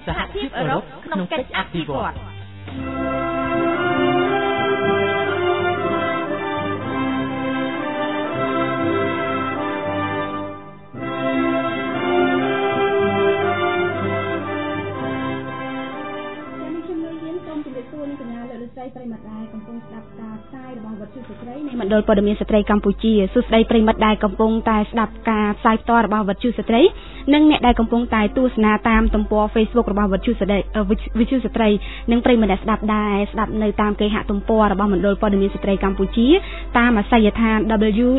សហភាពអឺរ៉ុបក្នុងកិច្ចអភិវឌ្ឍប្រិមត្តដែលកំពុងស្ដាប់ការផ្សាយរបស់វិទ្យុស្ត្រីនៃមណ្ឌលព័ត៌មានស្ត្រីកម្ពុជាសួស្ដីប្រិមត្តដែលកំពុងតែស្ដាប់ការផ្សាយផ្ទាល់របស់វិទ្យុស្ត្រីនិងអ្នកដែលកំពុងតែទស្សនាតាមទំព័រ Facebook របស់វិទ្យុស្ត្រីនិងប្រិមត្តដែលស្ដាប់នៅតាមគេហទំព័ររបស់មណ្ឌលព័ត៌មានស្ត្រីកម្ពុជាតាមអាសយដ្ឋាន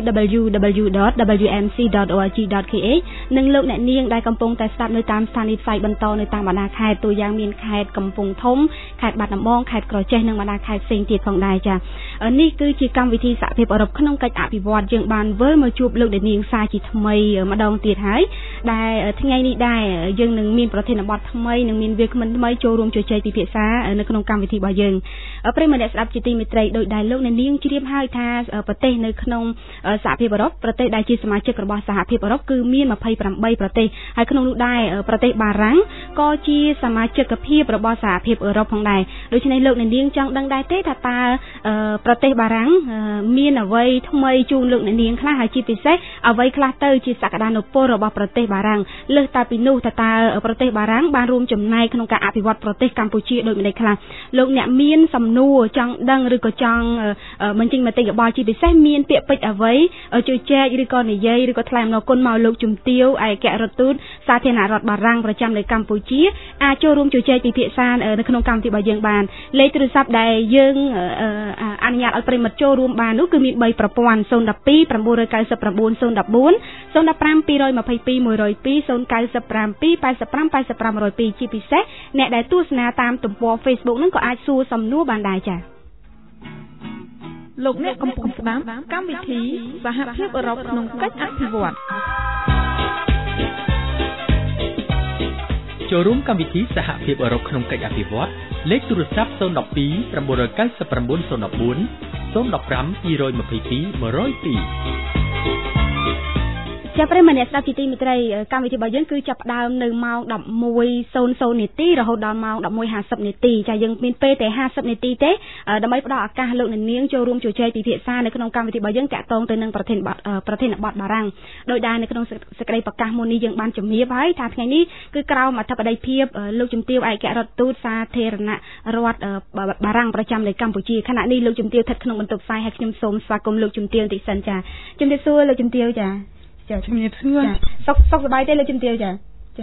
www.wmc.org.kh និងលោកអ្នកនាងដែលកំពុងតែស្ដាប់នៅតាមស្ថានីយ៍ផ្សាយបន្តនៅតាមបណ្ដាខេត្តទូយ៉ាងមានខេត្តកំពង់ធំខេត្តបាត់ដំបងខេត្តក្រចេះនិងបណ្ដាខេត្តផ្សេងទៀតផងដែរចា៎នេះគឺជាកម្មវិធីសហភាពអឺរ៉ុបក្នុងកិច្ចអភិវឌ្ឍយើងបានវិលមកជួបលោកនាងសាជាថ្មីម្ដងទៀតហើយដែលថ្ងៃនេះដែរយើងនឹងមានប្រធានបទថ្មីនិងមានវាគ្មិនថ្មីចូលរួមជជែកពិភាក្សានៅក្នុងកម្មវិធីរបស់យើងប្រិយមិត្តអ្នកស្ដាប់ជាទីមេត្រីដោយដែលលោកនាងជ្រាបហើយថាប្រទេសនៅក្នុងសហភាពអឺរ៉ុបប្រទេសដែលជាសមាជិករបស់សហភាពអឺរ៉ុបគឺមាន28ប្រទេសហើយក្នុងនោះដែរប្រទេសបារាំងក៏ជាសមាជិកភាពរបស់សហភាពអឺរ៉ុបផងដែរដូច្នេះលោកនាងចង់ដឹងដែរទេថាតើប្រទេសបារាំងមានអ្វីថ្មីជូនលោកអ្នកនាងខ្លះហើយជាពិសេសអ្វីខ្លះទៅជាសក្តានុពលរបស់ប្រទេសបារាំងលើសតែពីនោះតើប្រទេសបារាំងបានរួមចំណែកក្នុងការអភិវឌ្ឍប្រទេសកម្ពុជាដូចម្តេចខ្លះលោកអ្នកមានសំណួរចង់ដឹងឬក៏ចង់បញ្ចេញមតិយោបល់ជាពិសេសមានពាក្យពេចន៍អ្វីជជែកឬក៏និយាយឬក៏ថ្លែងអំណរគុណមកលោកជំទាវឯករដ្ឋទូតសាធារណរដ្ឋបារាំងប្រចាំនៅកម្ពុជាអាចចូលរួមជជែកពិភាក្សានៅក្នុងកម្មវិធីរបស់យើងបានលេខទូរស័ព្ទដែលយើងអនុញ្ញាតឲ្យប្រិមត្តចូលរួមបាននោះគឺមាន3ប្រព័ន្ធ012 999 014 015 222 102 097 85 85 102ជាពិសេសអ្នកដែលទស្សនាតាមទំព័រ Facebook ហ្នឹងក៏អាចសួរសំណួរបានដែរចា៎លោកអ្នកកំពុងស្ដាប់កម្មវិធីសហភាពអឺរ៉ុបក្នុងកិច្ចអភិវឌ្ឍចូលរួមកម្មវិធីសហភាពអឺរ៉ុបក្នុងកិច្ចអភិវឌ្ឍលេខទូរស័ព្ទ012 999 015 222 102 ចាប់ប្រិមត្តអ្នកស្ដាប់ជាទីមេត្រីកម្មវិធីរបស់យើងគឺចាប់ផ្ដើមនៅម៉ោង 11:00 នាទីរហូតដល់ម៉ោង 11:50 នាទីចាយើងមានពេលតែ50នាទីទេដើម្បីផ្ដល់ឱកាសលោកអ្នកនាងចូលរួមជជែកពិភាក្សានៅក្នុងកម្មវិធីរបស់យើងតាក់ទងទៅនឹងប្រធានបទបារាំងដោយដែលនៅក្នុងសេចក្តីប្រកាសមុននេះយើងបានជំរាបហើយថាថ្ងៃនេះគឺក្រោមអធិបតីភាពលោកជំទាវឯករដ្ឋទូតសាធារណរដ្ឋបារាំងប្រចាំនៅកម្ពុជាខណៈនេះលោកជំទាវស្ថិតក្នុងបន្ទប់ផ្សាយហើយខ្ញុំសូមស្វាគមន៍លោកជំទាវបន្តិចសិនចាជំរាបសួរលោកជំទាវចាជំរាបសួរសុខសប្បាយទេលោកជំទាវចា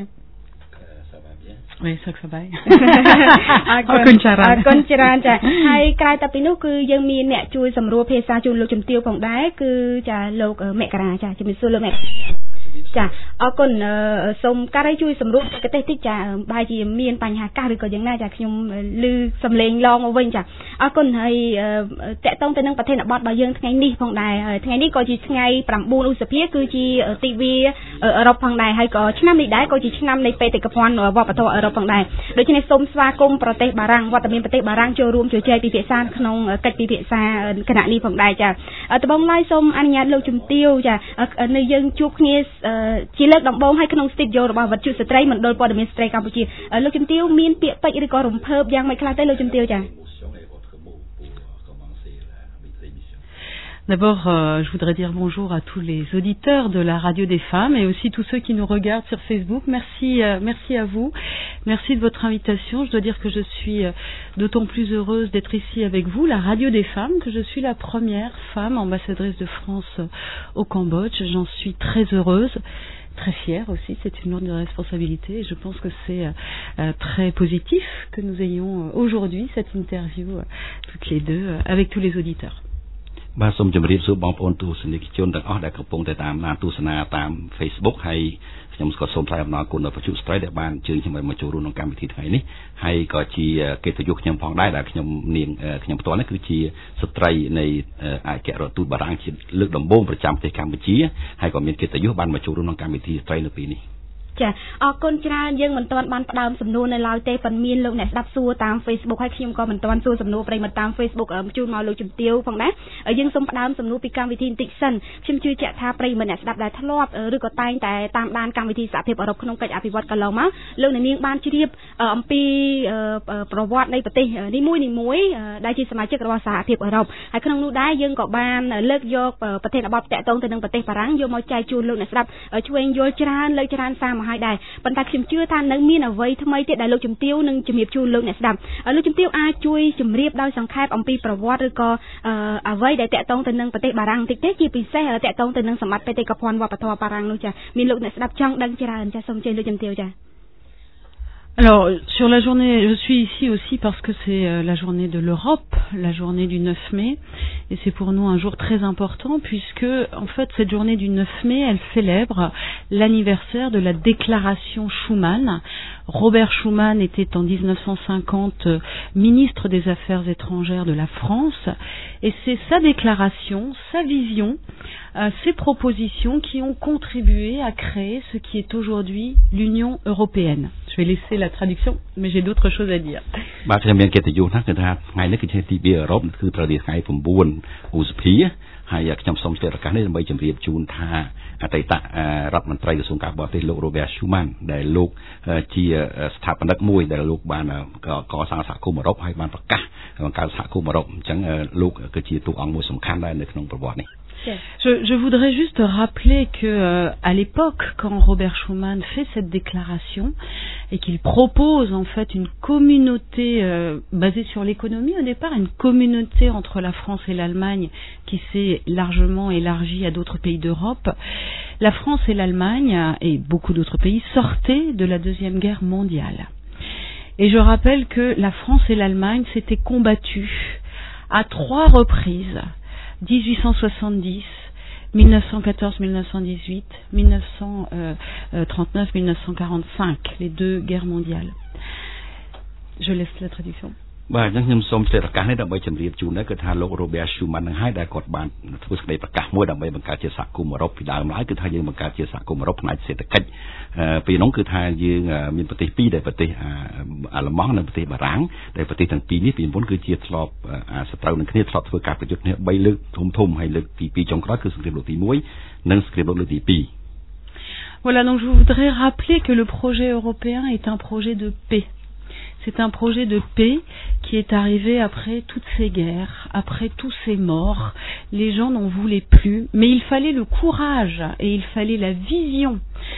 វិញសុខសប្បាយអរគុណច្រើនចាហើយក្រៅតែពីនោះគឺយើងមានអ្នកជួយសម្រួលភាសាជូនលោកជំទាវផងដែរគឺចាលោកមករាចាជំរាបសួរលោកមកចាអរគុណសូមការីជួយសម្រួលប្រទេសតិចចាបែរជាមានបញ្ហាកាសឬក៏យ៉ាងណាចាខ្ញុំឮសំឡេងឡងមកវិញចាអរគុណហើយតកតងទៅនឹងប្រធានបទរបស់យើងថ្ងៃនេះផងដែរថ្ងៃនេះក៏ជាថ្ងៃ9ឧសភាគឺជាទិវាអឺរ៉ុបផងដែរហើយក៏ឆ្នាំនេះដែរក៏ជាឆ្នាំនៃបេតិកភណ្ឌវប្បធម៌អឺរ៉ុបផងដែរដូច្នេះសូមស្វាគមន៍ប្រទេសបារាំងវត្តមានប្រទេសបារាំងចូលរួមជជែកពិភាក្សាក្នុងកិច្ចពិភាក្សាគណៈនេះផងដែរចាដំបូងឡើយសូមអនុញ្ញាតលោកជំទាវចានៅយើងជួបគ្នាជាលើកដំបូងឲ្យក្នុងស្ទូឌីយោរបស់វិទ្យុស្ត្រីមណ្ឌលព័ត៌មានស្ត្រីកម្ពុជាលោកជំទាវមានពាក្យពេចន៍ឬក៏រំភើបយ៉ាងម៉េចខ្លះទេលោកជំទាវចា D'abord, je voudrais dire bonjour à tous les auditeurs de la Radio des Femmes et aussi tous ceux qui nous regardent sur Facebook. Merci à vous. Merci de votre invitation. Je dois dire que je suis d'autant plus heureuse d'être ici avec vous, la Radio des Femmes, que je suis la première femme ambassadrice de France au Cambodge. J'en suis très heureuse. Très fière aussi, c'est une lourde responsabilité et je pense que c'est très positif que nous ayons aujourd'hui cette interview toutes les deux avec tous les auditeurs. បាទសូមជម្រាបសួរបងប្អូនទស្សនិកជនទាំងអស់ដែលកំពុងតែតាមដានទស្សនាតាម Facebook ហើយខ្ញុំក៏សូមថ្លែងអំណរគុណដល់វិទ្យុស្ត្រីដែលបានអញ្ជើញខ្ញុំមកចូលរួមក្នុងកម្មវិធីថ្ងៃនេះហើយក៏ជាកិត្តិយសខ្ញុំផងដែរដែលខ្ញុំផ្ទាល់នេះគឺជាស្ត្រីនៃឯករដ្ឋទូតបារាំងជាលើកដំបូងប្រចាំប្រទេសកម្ពុជាហើយក៏មានកិត្តិយសបានមកចូលរួមក្នុងកម្មវិធីស្ត្រីនៅពេលនេះចាអរគុណច្រើនយើងមិនទាន់បានផ្ដើមសំណួរនៅឡើយទេប៉ុន្មានលោកអ្នកស្ដាប់សួរតាម Facebook ហើយខ្ញុំក៏មិនទាន់សួរសំណួរប្រិមត្តតាម Facebook ជូនមកលោកជំទាវផងដែរយើងសូមផ្ដើមសំណួរពីកម្មវិធីបន្តិចសិនខ្ញុំជឿជាក់ថាប្រិមត្តអ្នកស្ដាប់ដែលធ្លាប់ឬក៏តែងតែតាមដានកម្មវិធីសហភាពអឺរ៉ុបក្នុងកិច្ចអភិវឌ្ឍកន្លងមកលោកអ្នកនាងបានជ្រាបអំពីប្រវត្តិនៃប្រទេសនីមួយៗដែលជាសមាជិករបស់សហភាពអឺរ៉ុបហើយក្នុងនោះដែរយើងក៏បានលើកយកប្រធានបទតាក់ទងទៅនឹងប្រទេសបារាំងយកមកចែកជូនលោកអ្នកស្ដាប់ឆ្វេងយល់ច្រើនលើកច្រើនសារមកហើយដែរប៉ុន្តែខ្ញុំជឿថានៅមានអ្វីថ្មីទៀតដែលលោកជំទាវនឹងជំរាបជូនលោកអ្នកស្ដាប់លោកជំទាវអាចជួយជម្រាបដោយសង្ខេបអំពីប្រវត្តិឬក៏អ្វីដែលតាក់ទងទៅនឹងប្រទេសបារាំងបន្តិចទេជាពិសេសតាក់ទងទៅនឹងសម្បត្តិបេតិកភណ្ឌវប្បធម៌បារាំងនោះចាមានលោកអ្នកស្ដាប់ចង់ដឹងច្រើនចាសូមអញ្ជើញលោកជំទាវចា Alors, sur la journée, je suis ici aussi parce que c'est la journée de l'Europe, la journée du 9 mai, et c'est pour nous un jour très important puisque, en fait, cette journée du 9 mai, elle célèbre l'anniversaire de la déclaration Schuman. Robert Schuman était en 1950 ministre des Affaires étrangères de la France, et c'est sa déclaration, sa vision, ses propositions qui ont contribué à créer ce qui est aujourd'hui l'Union européenne. Je vais laisser la traduction, mais j'ai d'autres choses à dire. បាទខ្ញុំមានកិត្តិយសណាស់គឺថាថ្ងៃនេះគឺជាទី2អឺរ៉ុបគឺត្រូវថ្ងៃ 9 ឧសភាហើយខ្ញុំសូមឆ្លៀតឱកាសនេះដើម្បីជម្រាបជូនថាអតីតរដ្ឋមន្ត្រីក្រសួងការបរទេសលោក Robert Schuman ដែលលោកជាស្ថាបនិកមួយដែលលោកបានកសាងសហគមន៍អឺរ៉ុបហើយបានប្រកាសបង្កើតសហគមន៍អឺរ៉ុបអញ្ចឹងលោកគឺជាតួអង្គមួយសំខាន់ដែរនៅក្នុងប្រវត្តិនេះ Je voudrais juste rappeler que à l'époque, quand Robert Schuman fait cette déclaration et qu'il propose en fait une communauté basée sur l'économie, au départ une communauté entre la France et l'Allemagne qui s'est largement élargie à d'autres pays d'Europe, la France et l'Allemagne et beaucoup d'autres pays sortaient de la Deuxième Guerre mondiale. Et je rappelle que la France et l'Allemagne s'étaient combattues à 3 reprises. 1870, 1914-1918, 1939-1945, les 2 guerres mondiales. Je laisse la traduction. បាទអញ្ចឹងខ្ញុំសូមឆ្លៀតឱកាសនេះដើម្បីជម្រាបជូនដែរគឺថាលោក Robert Schuman នឹងហើយដែលគាត់បានធ្វើសេចក្តីប្រកាសមួយដើម្បីបង្កើតជាសហគមន៍អឺរ៉ុបពីដើមឡើយគឺថាយើងបង្កើតជាសហគមន៍អឺរ៉ុបផ្នែកសេដ្ឋកិច្ចពីនោះគឺថាយើងមានប្រទេស2ដែលប្រទេសអាល្លឺម៉ង់និងប្រទេសបារាំងដែលប្រទេសទាំងពីរនេះពីមុនគឺជាធ្លាប់សត្រូវនឹងគ្នាធ្លាប់ធ្វើការប្រយុទ្ធគ្នា3លើកធំហើយលើកទី2ចុងក្រោយគឺសង្គ្រាមលោកទី1និងសង្គ្រាមលោកលើកទី2 Voilà, donc je voudrais rappeler que le projet européen est un projet de paix. C'est un projet de paix qui est arrivé après toutes ces guerres, après tous ces morts. Les gens n'en voulaient plus, mais il fallait le courage et il fallait la vision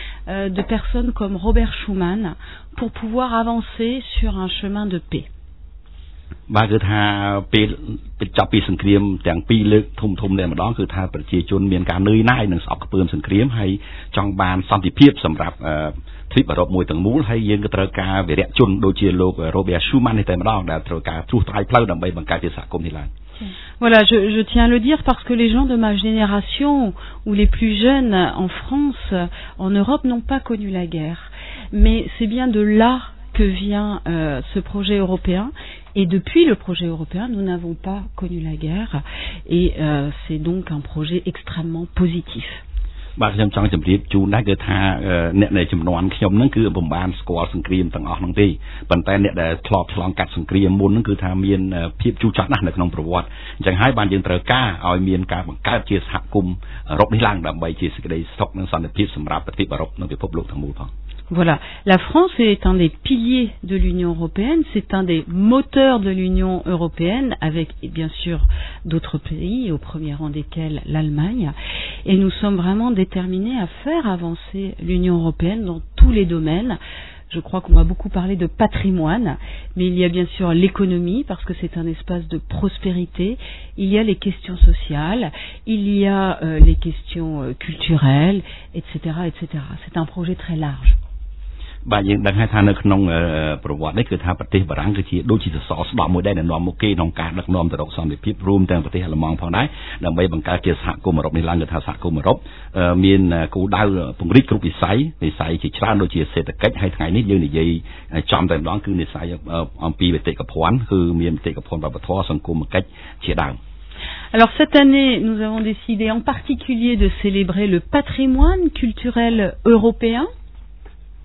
de personnes comme Robert Schuman pour pouvoir avancer sur un chemin de paix. បាទគឺថាពេលចាប់ពីសង្គ្រាមទាំងពីរលើកធំតែម្ដងគឺថាប្រជាជនមានការនឿយណាយនឹងស្អប់ខ្ពើមសង្គ្រាមហើយចង់បានសន្តិភាពសម្រាប់ទ្វីបអឺរ៉ុបមួយទាំងមូលហើយយើងក៏ត្រូវការវីរៈជនដូចជាលោក Robert Schuman នេះតែម្ដងដែលត្រូវការត្រួសត្រាយផ្លូវដើម្បីបង្កើតជាសហគមន៍នេះឡើង Voilà, je tiens à le dire parce que les gens de ma génération ou les plus jeunes en France, en Europe, n'ont pas connu la guerre. Mais c'est bien de là que vient ce projet européen. Et depuis le projet européen, nous n'avons pas connu la guerre. Et c'est donc un projet extrêmement positif. បាទខ្ញុំចង់ជម្រាបជូនដែរគឺថាអ្នកនៃចំនួនខ្ញុំហ្នឹងគឺបំបានស្គាល់សង្គ្រាមទាំងអស់ហ្នឹងទេប៉ុន្តែអ្នកដែលធ្លាប់ឆ្លងកាត់សង្គ្រាមមុនហ្នឹងគឺថាមានភាពជូរចត់ណាស់នៅក្នុងប្រវត្តិអញ្ចឹងហើយបានយើងត្រូវការឲ្យមានការបង្កើតជាសហគមន៍អឺរ៉ុបនេះឡើងដើម្បីជាសេចក្តីសុខនិងសន្តិភាពសម្រាប់ប្រទេសអឺរ៉ុបនិងពិភពលោកទាំងមូលផង Voilà, la France est un des piliers de l'Union européenne, c'est un des moteurs de l'Union européenne, avec bien sûr d'autres pays, au premier rang desquels l'Allemagne, et nous sommes vraiment déterminés à faire avancer l'Union européenne dans tous les domaines. Je crois qu'on va beaucoup parler de patrimoine, mais il y a bien sûr l'économie, parce que c'est un espace de prospérité, il y a les questions sociales, il y a les questions culturelles, etc., etc. C'est un projet très large. បាទយើងដឹងហើយថានៅក្នុងប្រវត្តិនេះគឺថាប្រទេសបារាំងគឺជាដូចជាសសរស្តម្ភមួយដែរដែលនាំមកគេក្នុងការដឹកនាំទៅរកសន្តិភាពរួមទាំងប្រទេសអាល្លឺម៉ង់ផងដែរដើម្បីបង្កើតជាសហគមន៍អឺរ៉ុបនេះឡើងគឺថាសហគមន៍អឺរ៉ុបមានគោលដៅពង្រីកគ្រប់វិស័យជាច្រើនដូចជាសេដ្ឋកិច្ចហើយថ្ងៃនេះយើងនិយាយចំតែម្ដងគឺវិស័យអំពីបេតិកភណ្ឌគឺមានបេតិកភណ្ឌវប្បធម៌សង្គមគិច្ចជាដើម Alors cette année, nous avons décidé en particulier de célébrer le patrimoine culturel européen.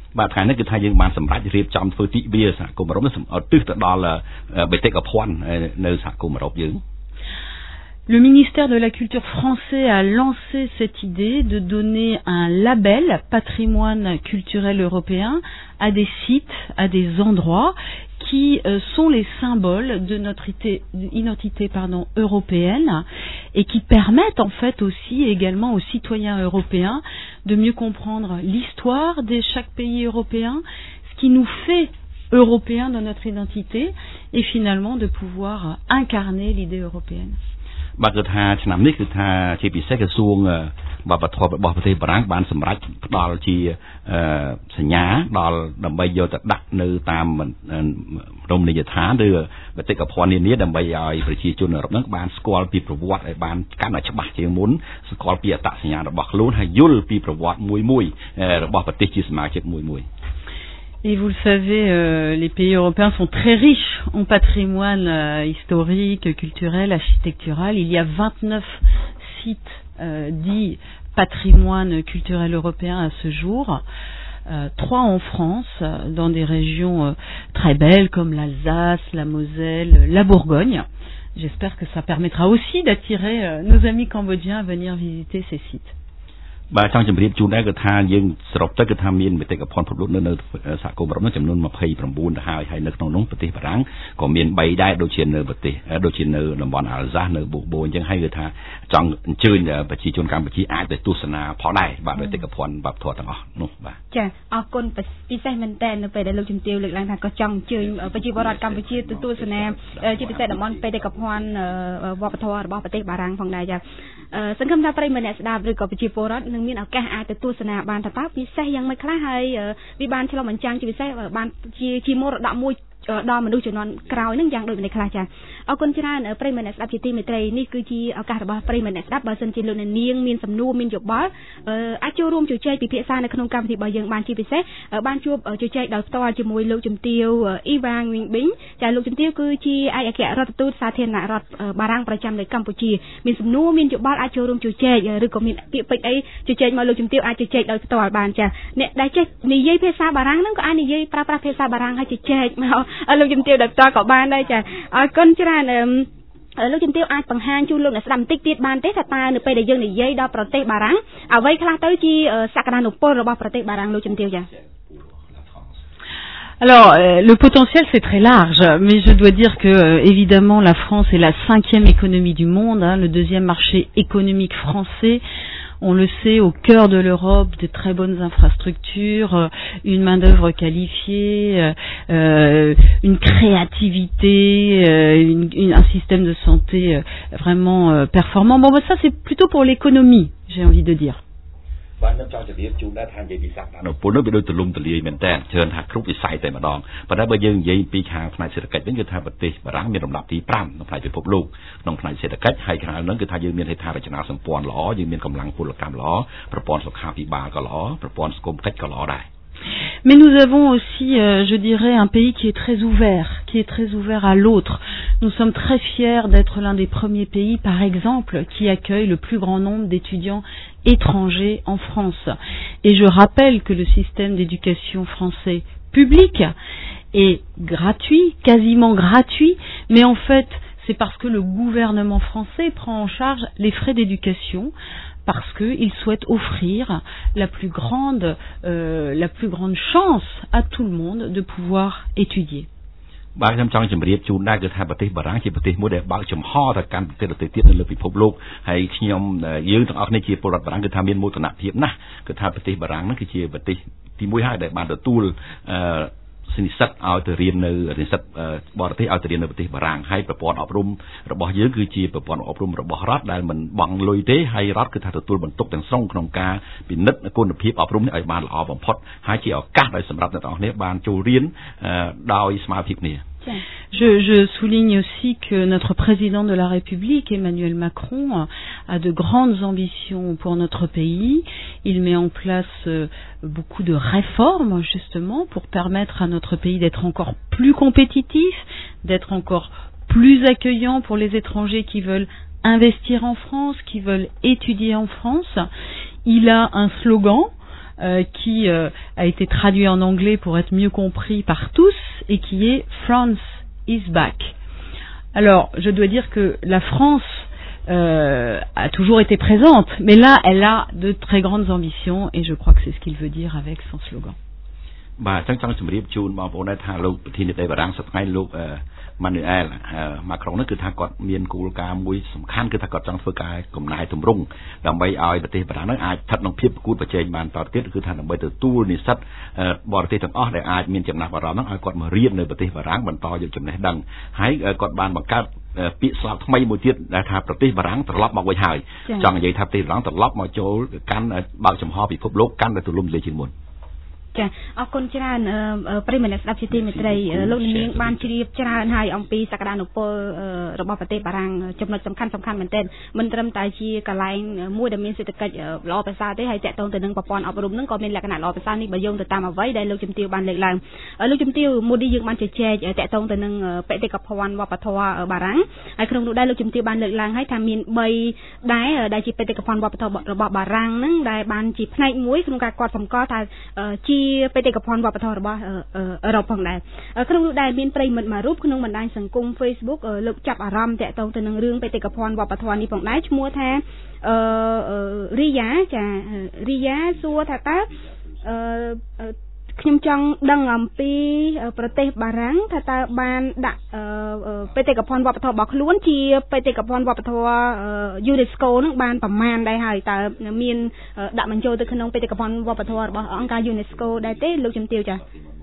បាទថ្ងៃនេះគឺថាយើងបានសម្រេចរៀបចំធ្វើទិវាសហគមន៍អឺរ៉ុបនេះទិសទៅដល់បេតិកភណ្ឌនៅសហគមន៍អឺរ៉ុបយើង Le ministère de la Culture français a lancé cette idée de donner un label patrimoine culturel européen à des sites, à des endroits qui sont les symboles de notre identité européenne et qui permettent en fait aussi également aux citoyens européens de mieux comprendre l'histoire de chaque pays européen, ce qui nous fait européens dans notre identité et finalement de pouvoir incarner l'idée européenne. បាទគឺថាឆ្នាំនេះគឺថាជាពិសេសក្រសួងបព្វធម៌របស់ប្រទេសបារាំងបានសម្រេចផ្ដល់ជាសញ្ញាដល់ដើម្បីយកទៅដាក់នៅតាមរមណីយដ្ឋានឬបេតិកភណ្ឌនានាដើម្បីឲ្យប្រជាជនអឺរ៉ុបហ្នឹងបានស្គាល់ពីប្រវត្តិឲ្យបានកាន់តែច្បាស់ជាងមុនស្គាល់ពីអត្តសញ្ញាណរបស់ខ្លួនហើយយល់ពីប្រវត្តិមួយរបស់ប្រទេសជាសមាជិកមួយ Et vous le savez, les pays européens sont très riches en patrimoine historique, culturel, architectural. Il y a 29 sites dits patrimoine culturel européen à ce jour. 3 en France, dans des régions très belles comme l'Alsace, la Moselle, la Bourgogne. J'espère que ça permettra aussi d'attirer nos amis cambodgiens à venir visiter ces sites. បាទចង់ជម្រាបជូនដែរគឺថាយើងសរុបទៅគឺថាមានបេតិកភណ្ឌប្រវត្តិនៅសហគមន៍អឺរ៉ុបនោះចំនួន29ទៅហើយនៅក្នុងនោះប្រទេសបារាំងក៏មាន3ដែរដូចជានៅប្រទេសដូចជានៅតំបន់អាល់សាសនៅបូបូអញ្ចឹងហើយគឺថាចង់អញ្ជើញប្រជាជនកម្ពុជាអាចទៅទស្សនាផងដែរបាទបេតិកភណ្ឌវប្បធម៌ទាំងអស់នោះបាទចាអរគុណពិសេសមែនតើនៅពេលដែលលោកជំទាវលើកឡើងថាក៏ចង់អញ្ជើញប្រជាពលរដ្ឋកម្ពុជាទៅទស្សនាជាពិសេសតំបន់បេតិកភណ្ឌវប្បធម៌របស់ប្រទេសបារាំងផងដែរចាសង្ឃឹមថាប្រិយមិត្តអ្នកស្ដាប់ឬក៏ប្រជាពលរដ្ឋនឹងមានឱកាសអាចទៅទស្សនាបានតើពិសេសយ៉ាងម៉េចខ្លះហើយវាបានឆ្លុះបញ្ចាំងជាពិសេសបានជាមរតកមួយដល់មនុស្សជំនាន់ក្រោយនឹងយ៉ាងដូចម្នេះខ្លះចាអរគុណច្រើនប្រិយមិត្តអ្នកស្ដាប់ជាទីមេត្រីនេះគឺជាឱកាសរបស់ប្រិយមិត្តអ្នកស្ដាប់បើសិនជាលោកអ្នកនាងមានសំណួរមានយោបល់អាចចូលរួមជជែកពិភាក្សានៅក្នុងកម្មវិធីរបស់យើងបានជាពិសេសបានជួបជជែកដោយផ្ទាល់ជាមួយលោកជំទាវអ៊ីវ៉ាងវីងប៊ីងចាលោកជំទាវគឺជាឯកអគ្គរដ្ឋទូតសាធារណរដ្ឋបារាំងប្រចាំនៅកម្ពុជាមានសំណួរមានយោបល់អាចចូលរួមជជែកឬក៏មានពាក្យពេចន៍អីជជែកមកលោកជំទាវអាចជជែកដោយផ្ទាល់បានចាអ្នកដែលចេះនិយាយភាសាបារាំងហ្នឹងក៏អាចនិយាយប្រើប្រាស់ភាសាបារាំងឲ្យជជែកមកលោកជំទាវដោយផ្ទាល់ក៏បានដែរចាអរគុណច្រើនលោកជំទាវអាចបង្ហាញជូនលោកអ្នកស្ដាប់បន្តិចទៀតបានទេថាតើនៅពេលដែលយើងនិយាយដល់ប្រទេសបារាំងអ្វីខ្លះទៅជាសក្តានុពលរបស់ប្រទេសបារាំងលោកជំទាវចា Alors, le potentiel c'est très large, mais je dois dire que évidemment la France est la 5e économie du monde, le 2e marché économique français. On le sait, au cœur de l'Europe, de très bonnes infrastructures, une main-d'œuvre qualifiée, une créativité, un système de santé vraiment performant. Bon, ça c'est plutôt pour l'économie, j'ai envie de dire. បាទខ្ញុំចង់ជម្រាបជូនដែរថានិយាយពីសក្តានុពលនោះវាដូចទលំទលាយមែនតើច្រើនថាគ្រប់វិស័យតែម្ដងប៉ុន្តែបើយើងនិយាយពីខាងផ្នែកសេដ្ឋកិច្ចវិញគឺថាប្រទេសបារាំងមានលំដាប់ទី5ក្នុងផ្នែកពិភពលោកក្នុងផ្នែកសេដ្ឋកិច្ចហើយខាងនោះគឺថាយើងមានហេដ្ឋារចនាសម្ព័ន្ធល្អយើងមានកម្លាំងពលកម្មល្អប្រព័ន្ធសុខាភិបាលក៏ល្អប្រព័ន្ធសង្គមកិច្ចក៏ល្អដែរ Mais nous avons aussi, je dirais, un pays qui est très ouvert à l'autre. Nous sommes très fiers d'être l'un des premiers pays, par exemple, qui accueille le plus grand nombre d'étudiants étrangers en France. Et je rappelle que le système d'éducation français public est gratuit, quasiment gratuit, mais en fait, c'est parce que le gouvernement français prend en charge les frais d'éducation, parce qu'il souhaite offrir la plus grande chance à tout le monde de pouvoir étudier. បាទខ្ញុំចង់ជម្រាបជូនដែរគឺថាប្រទេសបារាំងជាប្រទេសមួយដែលបើកចំហទៅកាន់ប្រទេសដទៃទៀតនៅលើពិភពលោកហើយខ្ញុំយើងទាំងអស់គ្នាជាពលរដ្ឋបារាំងគឺថាមានមោទនភាពណាស់គឺថាប្រទេសបារាំងហ្នឹងគឺជាប្រទេសទី1ហើយដែលបានទទួលនិស្សិតឲ្យទៅរៀននៅនិស្សិតបរទេសឲ្យទៅរៀននៅប្រទេសបារាំងហើយប្រព័ន្ធអប់រំរបស់យើងគឺជាប្រព័ន្ធអប់រំរបស់រដ្ឋដែលមិនបង់លុយទេហើយរដ្ឋគឺថាទទួលបន្ទុកទាំងស្រុងក្នុងការពិនិត្យគុណភាពអប់រំនេះឲ្យបានល្អបំផុតហើយជាឱកាសដែលសម្រាប់អ្នកទាំងអស់គ្នាបានចូលរៀនដោយស្មារតីគ្នា Je souligne aussi que notre président de la République, Emmanuel Macron, a de grandes ambitions pour notre pays. Il met en place beaucoup de réformes, justement, pour permettre à notre pays d'être encore plus compétitif, d'être encore plus accueillant pour les étrangers qui veulent investir en France, qui veulent étudier en France. Il a un slogan qui a été traduit en anglais pour être mieux compris par tous et qui est France is back. Alors, je dois dire que la France a toujours été présente, mais là, elle a de très grandes ambitions et je crois que c'est ce qu'il veut dire avec son slogan. បាទអញ្ចឹងចង់ជម្រាបជូនបងប្អូនដែរថាលោកប្រធានាធិបតីបារាំងសប្តាហ៍លោកម៉ានូអែលម៉ាក្រុងនេះគឺថាគាត់មានគោលការណ៍មួយសំខាន់គឺថាគាត់ចង់ធ្វើការកំណែទម្រង់ដើម្បីឲ្យប្រទេសបារាំងនឹងអាចស្ថិតក្នុងភាពប្រកួតប្រជែងបានតទៅទៀតគឺថាដើម្បីទទួលនិស្សិតបរទេសទាំងអស់ដែលអាចមានចំណាប់អារម្មណ៍នឹងឲ្យគាត់មករៀននៅប្រទេសបារាំងបន្តយកចំណេះដឹងហើយគាត់បានបង្កើតពាក្យស្លោកថ្មីមួយទៀតដែលថាប្រទេសបារាំងត្រឡប់មកវិញហើយចង់និយាយថាប្រទេសបារាំងត្រឡប់មកចូលកាន់បើកចំហពិភពលោកកាន់តែទូលំទូលាយជាងមុន ចាអរគុណច្រើនប្រិយមិត្តអ្នកស្ដាប់ជាទីមេត្រីលោកនាងបានជ្រាបច្រើនហើយអំពីសក្តានុពលរបស់ប្រទេសបារាំងចំណុចសំខាន់មែនទែនមិនត្រឹមតែជាកន្លែងមួយដែលមានសេដ្ឋកិច្ចល្អប្រសើរទេហើយតាក់ទងទៅនឹងប្រព័ន្ធអប់រំនឹងក៏មានលក្ខណៈល្អប្រសើរនេះបើយោងទៅតាមអ្វីដែលលោកជំទាវបានលើកឡើងលោកជំទាវមួយនេះយើងបានជជែកតាក់ទងទៅនឹងបេតិកភណ្ឌវប្បធម៌បារាំងហើយក្នុងនោះដែរលោកជំទាវបានលើកឡើងហើយថាមាន3ដែរដែលជាបេតិកភណ្ឌវប្បធម៌របស់បារាំងនឹងដែលបានជាផ្នែកមួយក្នុងការកត់សម្គាល់ថាជាបេតិកភណ្ឌវប្បធម៌របស់អឺរ៉ុបផងដែរក្នុងនោះដែរមានប្រិយមិត្តមួយរូបក្នុងបណ្ដាញសង្គម Facebook លោកចាប់អារម្មណ៍តាក់ទងទៅនឹងរឿងបេតិកភណ្ឌវប្បធម៌នេះផងដែរឈ្មោះថារីយ៉ាចារីយ៉ាសួរថាតើខ្ញុំចង់ដឹងអំពីប្រទេសបារាំងថាតើបានដាក់បេតិកភណ្ឌវប្បធម៌របស់ខ្លួនជាបេតិកភណ្ឌវប្បធម៌ UNESCO នឹងបានប្រមាណដែរហើយតើមានដាក់បញ្ចូលទៅក្នុងបេតិកភណ្ឌវប្បធម៌របស់អង្គការ UNESCO ដែរទេលោកជំទាវចា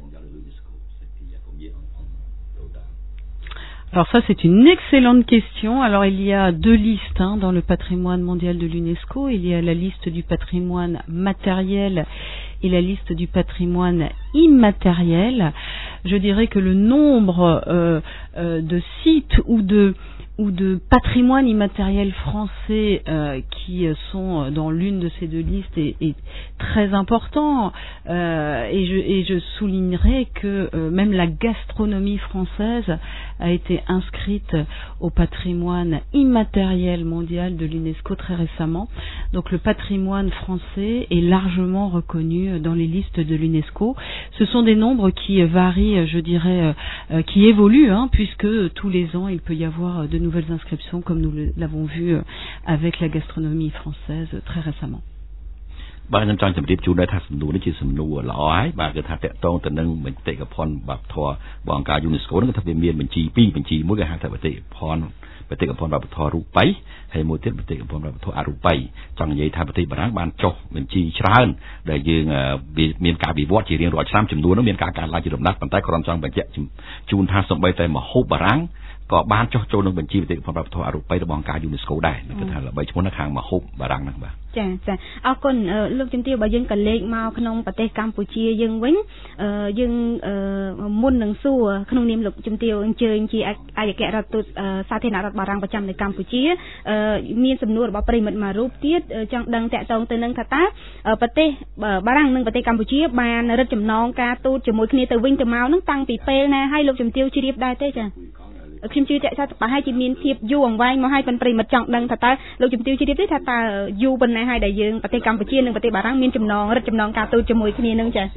Alors ça c'est une excellente question. Alors il y a deux listes dans le patrimoine mondial de l'UNESCO. Il y a la liste du patrimoine matériel et la liste du patrimoine immatériel. Je dirais que le nombre de sites ou de patrimoine immatériel français qui sont dans l'une de ces deux listes est très important et je soulignerai que même la gastronomie française a été inscrite au patrimoine immatériel mondial de l'UNESCO très récemment. Donc le patrimoine français est largement reconnu dans les listes de l'UNESCO. Ce sont des nombres qui varient, je dirais, qui évoluent, puisque tous les ans il peut y avoir de nouvelles inscriptions comme nous l'avons vu avec la gastronomie française très récemment. បាទខ្ញុំចង់ជម្រាបជូនដែរថាសំណួរនេះជាសំណួរល្អហើយបាទគឺថាតកតងទៅនឹងបេតិកភណ្ឌវប្បធម៌របស់អង្គការ UNESCO ហ្នឹងគឺថាវាមានបញ្ជី2បញ្ជីមួយគេហៅថាបេតិកភណ្ឌវប្បធម៌រូបិយហើយមួយទៀតបេតិកភណ្ឌវប្បធម៌អរូបិយចង់និយាយថាប្រទេសបារាំងបានចុះបញ្ជីច្រើនដែលយើងមានការវិវត្តជារៀងរាល់ឆ្នាំចំនួននោះមានការកើនឡើងជាលំដាប់ប៉ុន្តែគ្រាន់ចង់បញ្ជាក់ជូនថាសូម្បីតែមហូបបារាំងក៏បានចុះចូលក្នុងបញ្ជីបេតិកភណ្ឌវប្បធម៌អរូបិយរបស់អង្គការ UNESCO ដែរគឺថាល្បីឈ្មោះនៅខាងមហូបបារាំងហ្នឹងបាទចាចាអរគុណលោកជំទាវបើយើងក៏លេខមកក្នុងប្រទេសកម្ពុជាយើងវិញយើងមុននឹងសួរក្នុងនាមលោកជំទាវអញ្ជើញជាឯកអគ្គរដ្ឋទូតសាធារណរដ្ឋបារាំងប្រចាំនៅកម្ពុជាមានសំណួររបស់ប្រិយមិត្តមួយរូបទៀតចង់ដឹងតាក់ទងទៅនឹងថាតើប្រទេសបារាំងនិងប្រទេសកម្ពុជាបានរឹតចំណងការទូតជាមួយគ្នាទៅវិញទៅមកនឹងតាំងពីពេលណាហើយលោកជំទាវជ្រាបដែរទេចា ខ្ញុំជឿថាប្រហែលជាមានភាពយូរអង្វែងមកហើយប្រិមិត្តចង់ដឹងថាតើលោកជំទាវជ្រាបទេថាតើយូរប៉ុណ្ណាហើយដែលយើងប្រទេសកម្ពុជានិងប្រទេសបារាំងមានចំណងរឹតចំណងការទូតជាមួយគ្នានឹងចា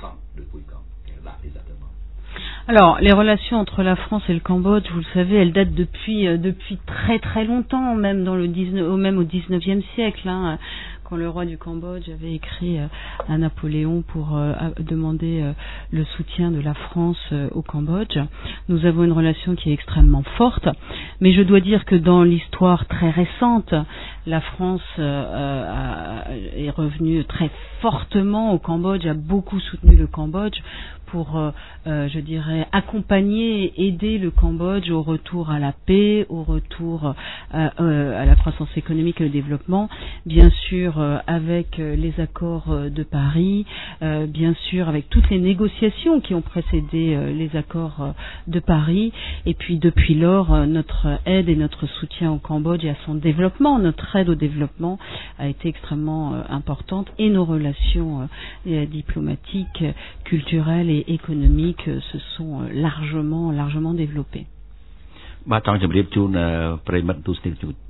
Alors, les relations entre la France et le Cambodge, vous le savez, elles datent depuis très très longtemps, même au 19e siècle. Quand le roi du Cambodge avait écrit à Napoléon pour demander le soutien de la France au Cambodge. Nous avons une relation qui est extrêmement forte, mais je dois dire que dans l'histoire très récente, la France est revenue très fortement au Cambodge, a beaucoup soutenu le Cambodge pour, je dirais, accompagner et aider le Cambodge au retour à la paix, au retour à la croissance économique et au développement, bien sûr avec les accords de Paris, bien sûr avec toutes les négociations qui ont précédé les accords de Paris, et puis depuis lors, notre aide et notre soutien au Cambodge et à son développement, notre aide au développement a été extrêmement importante, et nos relations diplomatiques, culturelles et économiques se sont largement développées. បាទចង់ជម្រាបជូនប្រិយមិត្តទស្សនិក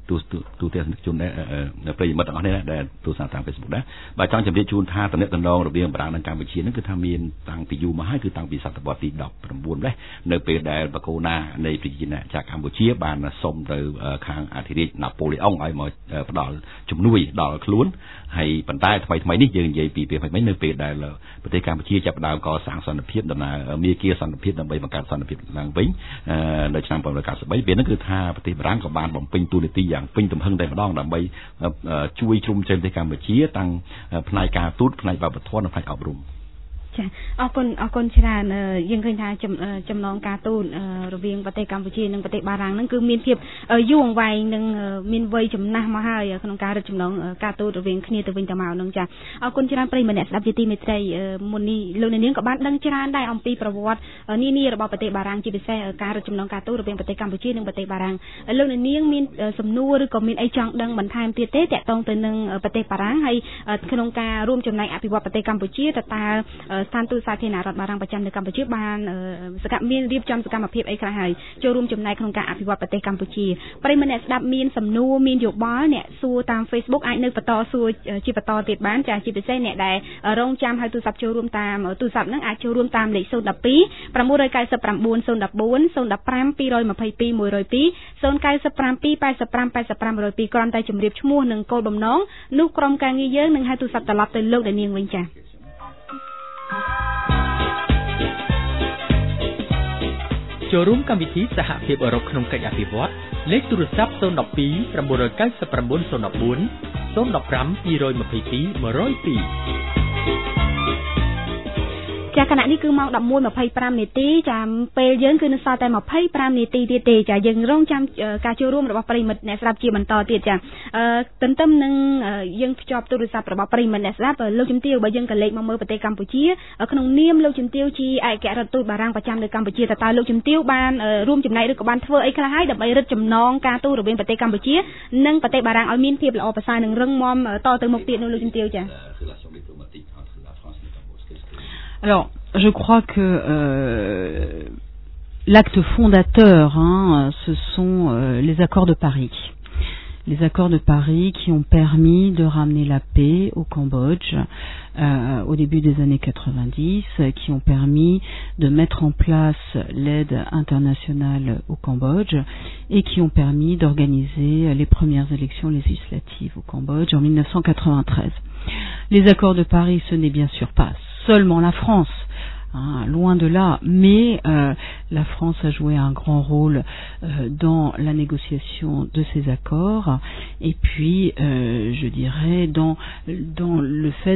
ទូទាំងជនដែលប្រិយមិត្តទាំងអស់នេះដែលទស្សនាតាម Facebook ដែរបាទចង់ជម្រាបជូនថាតំណែងរវាងបារាំងនិងកម្ពុជាហ្នឹងគឺថាមានតាំងពីយូរមកហើយគឺតាំងពីសតវត្សទី19ដែរនៅពេលដែលបកូណានៃប្រជាណាចក្រកម្ពុជាបានសុំទៅខាងអធិរាជណាប៉ូឡេអុងឲ្យមកផ្ដល់ជំនួយដល់ខ្លួនហើយប៉ុន្តែថ្មីនេះយើងនិយាយពីពេលថ្មីនៅពេលដែលប្រទេសកម្ពុជាចាប់ផ្ដើមកសាងសន្តិភាពដំណើរមាគ៌ាសន្តិភាពដើម្បីបង្កើតសន្តិភាពឡើងវិញនៅឆ្នាំ1993ពេលហ្នឹងគឺថាប្រទេសបារាំងក៏បានបំពេញតួនាទីយ៉ាងពេញទំហឹងតែម្ដងដើម្បីជួយជ្រោមជ្រែងប្រទេសកម្ពុជាតាំងផ្នែកការទូតផ្នែកវប្បធម៌និងផ្នែកអប់រំចាអរគុណច្រើនយើងឃើញថាចំណងការទូតរវាងប្រទេសកម្ពុជានិងប្រទេសបារាំងហ្នឹងគឺមានភាពយូរអង្វែងនិងមានវ័យចំណាស់មកហើយក្នុងការរឹតចំណងការទូតរវាងគ្នាទៅវិញទៅមកហ្នឹងចាអរគុណច្រើនប្រិយមិត្តអ្នកស្ដាប់ជាទីមេត្រីមុននេះលោកអ្នកនាងក៏បានដឹងច្រើនដែរអំពីប្រវត្តិនានារបស់ប្រទេសបារាំងជាពិសេសការរឹតចំណងការទូតរវាងប្រទេសកម្ពុជានិងប្រទេសបារាំងលោកអ្នកនាងមានសំណួរឬក៏មានអីចង់ដឹងបន្ថែមទៀតទេតាក់ទងទៅនឹងប្រទេសបារាំងហើយក្នុងការរួមចំណែកអភិវឌ្ឍប្រទេសកម្ពុជាតើស្ថានទូតសាធារណរដ្ឋបារាំងប្រចាំនៅកម្ពុជាបានមានរៀបចំសកម្មភាពអីខ្លះហើយចូលរួមចំណែកក្នុងការអភិវឌ្ឍប្រទេសកម្ពុជាប្រិយមិត្តអ្នកស្ដាប់មានសំណួរមានយោបល់អ្នកសួរតាម Facebook អាចនៅបន្តសួរជាបន្តទៀតបានចាជាពិសេសអ្នកដែលរងចាំហើយទូរស័ព្ទចូលរួមតាមទូរស័ព្ទហ្នឹងអាចចូលរួមតាមលេខ012 999 014 015 222 102 097 85 85 102គ្រាន់តែជម្រាបឈ្មោះនិងគោលបំណងនោះក្រុមការងារយើងនឹងហៅទូរស័ព្ទត្រឡប់ទៅលោកអ្នកនាងវិញចាចូលរួមកម្មវិធីសហភាពអឺរ៉ុបក្នុងកិច្ចអភិវឌ្ឍលេខទូរស័ព្ទ012 999 014 015 222 102 ចាខណៈនេះគឺម៉ោង 11:25 នាទីចាពេលយើងគឺនៅសល់តែ25នាទីទៀតទេចាយើងរងចាំការចូលរួមរបស់ប្រិយមិត្តអ្នកស្ដាប់ជាបន្តទៀតចាទន្ទឹមនឹងយើងភ្ជាប់ទូរស័ព្ទរបស់ប្រិយមិត្តអ្នកស្ដាប់លោកជំទាវបើយើងក៏លេខមកមើលប្រទេសកម្ពុជាក្នុងនាមលោកជំទាវជាឯកអគ្គរដ្ឋទូតបារាំងប្រចាំនៅកម្ពុជាតើលោកជំទាវបានរួមចំណែកឬក៏បានធ្វើអីខ្លះហើយដើម្បីរឹតចំណងការទូតរវាងប្រទេសកម្ពុជានិងប្រទេសបារាំងឲ្យមានភាពល្អប្រសើរនិងរឹងមាំតទៅមុខទៀតនោះលោកជំទាវចា Alors, je crois que l'acte fondateur, ce sont les accords de Paris. Les accords de Paris qui ont permis de ramener la paix au Cambodge au début des années 90, qui ont permis de mettre en place l'aide internationale au Cambodge et qui ont permis d'organiser les premières élections législatives au Cambodge en 1993. Les accords de Paris, ce n'est bien sûr pas seulement la France, loin de là, mais la France a joué un grand rôle dans la négociation de ces accords et puis je dirais dans le fait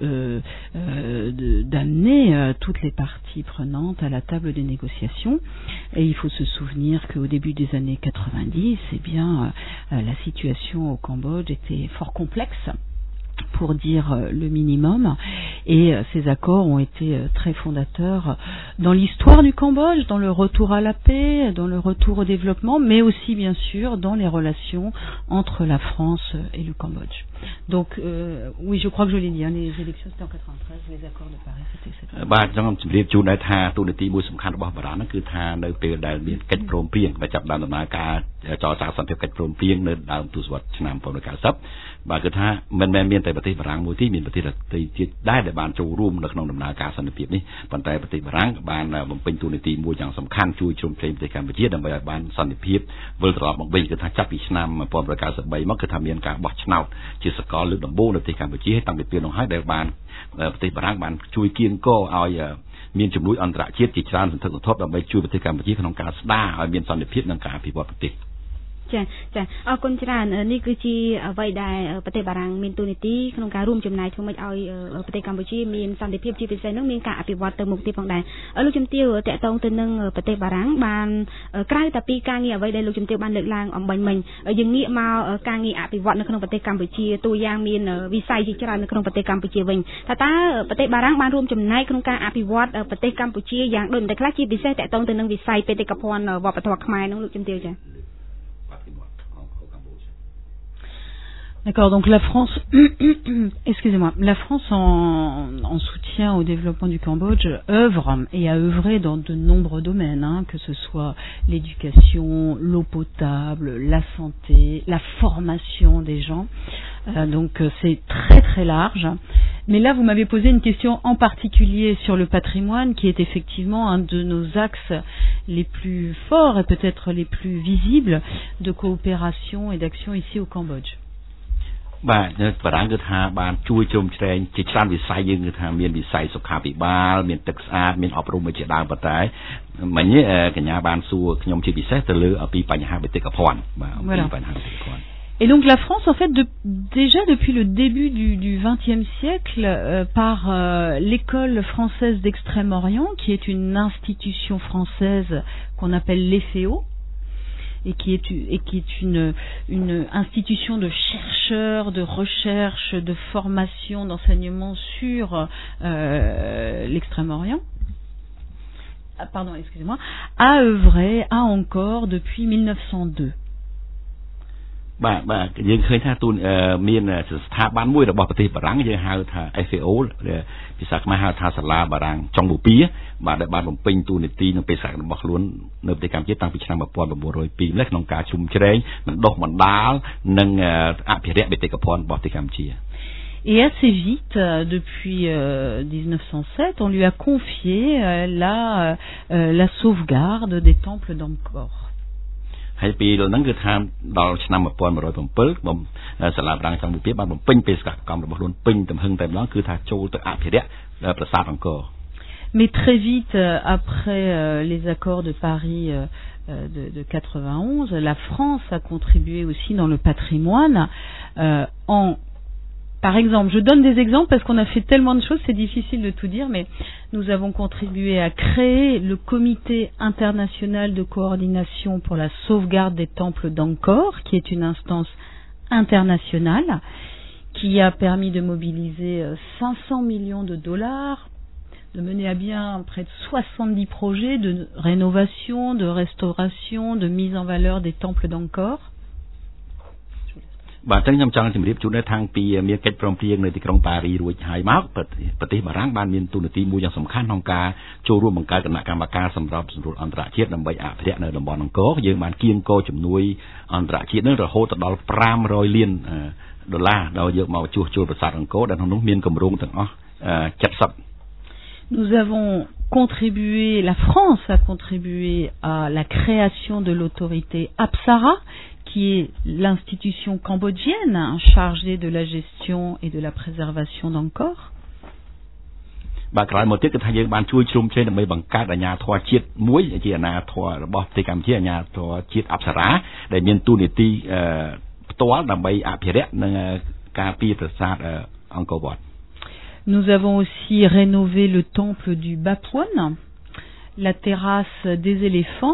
d'amener toutes les parties prenantes à la table des négociations. Et il faut se souvenir qu'au début des années 90, eh bien la situation au Cambodge était fort complexe, pour dire le minimum, et ces accords ont été très fondateurs dans l'histoire du Cambodge, dans le retour à la paix, dans le retour au développement, mais aussi bien sûr dans les relations entre la France et le Cambodge. Donc oui, je crois que je l'ai dit, les élections c'était en 93, les accords de Paris c'était cette année. បាទខ្ញុំជម្រាបជូនដែរថាទូនាទីមួយសំខាន់របស់បារាំងហ្នឹងគឺថានៅពេលដែលមានកិច្ចព្រមព្រៀងដែលចាប់ដំណើរការចរចាសន្តិភាពកិច្ចព្រមព្រៀងនៅដើមទសវត្សរ៍ឆ្នាំ1990បាទគឺថាមិនមែនមានតែប្រទេសបារាំងមួយទេមានប្រទេសដទៃទៀតដែរដែលបានចូលរួមនៅក្នុងដំណើរការសន្តិភាពនេះប៉ុន្តែប្រទេសបារាំងបានបំពេញតួនាទីមួយយ៉ាងសំខាន់ជួយជ្រោមជ្រែងប្រទេសកម្ពុជាដើម្បីឲ្យបានសន្តិភាពវិលត្រឡប់មកវិញគឺថាចាប់ពីឆ្នាំ1993មកគឺថាមានការបោះឆ្នោតជាសកលលើកដំបូងនៅប្រទេសកម្ពុជាតាំងពីពេលនោះហើយដែលបានប្រទេសបារាំងបានជួយគៀងគរឲ្យមានជំនួយអន្តរជាតិជាច្រើនសន្ធឹកសន្ធាប់ដើម្បីជួយប្រទេសកម្ពុជាក្នុងការស្ដារឲ្យមានសន្តិភាពនិងការអភិវឌ្ឍប្រទេសចាអរគុណច្រើននេះគឺជាអ្វីដែលប្រទេសបារាំងមានតួនាទីក្នុងការរួមចំណែកធ្វើម៉េចឲ្យប្រទេសកម្ពុជាមានសន្តិភាពជាពិសេសនោះមានការអភិវឌ្ឍទៅមុខទៀតផងដែរលោកជំទាវតាក់ទងទៅនឹងប្រទេសបារាំងបានក្រៅតែពីការងារអ្វីដែលលោកជំទាវបានលើកឡើងអំបញ្ញមិញយើងងាកមកការងារអភិវឌ្ឍនៅក្នុងប្រទេសកម្ពុជាតួយ៉ាងមានវិស័យជាច្រើននៅក្នុងប្រទេសកម្ពុជាវិញតើប្រទេសបារាំងបានរួមចំណែកក្នុងការអភិវឌ្ឍប្រទេសកម្ពុជាយ៉ាងដូចម្តេចខ្លះជាពិសេសតាក់ទងទៅនឹងវិស័យបេតិកភណ្ឌវប្បធម៌ខ្មែរនោះលោកជំទាវចា D'accord, donc la France, excusez-moi, la France en soutien au développement du Cambodge œuvre et a œuvré dans de nombreux domaines, hein, que ce soit l'éducation, l'eau potable, la santé, la formation des gens. Donc c'est très très large. Mais là, vous m'avez posé une question en particulier sur le patrimoine, qui est effectivement un de nos axes les plus forts et peut-être les plus visibles de coopération et d'action ici au Cambodge. បាទបារាំងគឺថាបានជួយជ្រោមជ្រែងជាច្រើនវិស័យយើងគឺថាមានវិស័យសុខាភិបាលមានទឹកស្អាតមានអប់រំជាដើមប៉ុន្តែមិញកញ្ញាបានសួរខ្ញុំជាពិសេសទៅលើពីបញ្ហាបេតិកភណ្ឌបាទអំពីបញ្ហាបេតិកភណ្ឌ Et donc la France, en fait, déjà depuis le début du XXe siècle, par l'école française d'Extrême-Orient, qui est une institution française qu'on appelle l'EFEO, et qui est une institution de chercheurs, de recherche, de formation, d'enseignement sur l'Extrême-Orient, a œuvré, a encore depuis 1902. បាទយើងឃើញថាទូនមានស្ថាប័នមួយរបស់ប្រទេសបារាំងយើងហៅថា FAO ភាសាខ្មែរហៅថាសាលាបារាំងចុងបូព៌ាបាទដែលបានបំពេញតួនាទីនៅបេសករបស់ខ្លួននៅប្រទេសកម្ពុជាតាំងពីឆ្នាំ 1902 ម្លេះក្នុងការជុំជ្រែងបណ្ដុះបណ្ដាលនិងអភិរក្សបេតិកភណ្ឌរបស់ប្រទេសកម្ពុជា Et assez vite, depuis 1907, on lui a confié la sauvegarde des temples d'Angkor. ហើយពីដល់ហ្នឹងគឺថាដល់ឆ្នាំ 1907 សាលាបារាំងចុងបូព៌ាបានបំពេញបេសកកម្មរបស់ខ្លួនពេញទំហឹងតែម្ដងគឺថាចូលទៅអភិរក្សប្រាសាទអង្គរ Mais très vite, après les accords de Paris de 91, la France a contribué aussi dans le patrimoine Par exemple, je donne des exemples parce qu'on a fait tellement de choses, c'est difficile de tout dire, mais nous avons contribué à créer le Comité international de coordination pour la sauvegarde des temples d'Angkor, qui est une instance internationale, qui a permis de mobiliser 500 millions de dollars, de mener à bien près de 70 projets de rénovation, de restauration, de mise en valeur des temples d'Angkor. បាទអញ្ចឹងខ្ញុំចង់ជម្រាបជូនថាពីមានកិច្ចព្រមព្រៀងនៅទីក្រុងប៉ារីរួចហើយមកប្រទេសបារាំងបានមានទូនាទីមួយយ៉ាងសំខាន់ក្នុងការចូលរួមបង្កើតគណៈកម្មការសម្រាប់សម្រួលអន្តរជាតិដើម្បីអភិរក្សនៅតំបន់អង្គរយើងបានគៀងគរជំនួយអន្តរជាតិនឹងរហូតដល់ 500 លានដុល្លារដល់យកមកជួសជុលប្រាសាទអង្គរដែលក្នុងនោះមានគម្រោងទាំងអស់ 70 Nous avons contribué, la France a contribué à la création de l'autorité Apsara, qui est l'institution cambodgienne chargée de la gestion et de la préservation d'Angkor. បាទក្រោយមកទៀតគឺថាយើងបានជួយជ្រោមជ្រែងដើម្បីបង្កើតអាជ្ញាធរជាតិមួយជាអាជ្ញាធររបស់ប្រទេសកម្ពុជាអាជ្ញាធរជាតិអប្សរាដែលមានតួនាទីផ្ទាល់ដើម្បីអភិរក្សនិងការពារប្រាសាទអង្គរវត្ត Nous avons aussi rénové le temple du Bapouan, la terrasse des éléphants.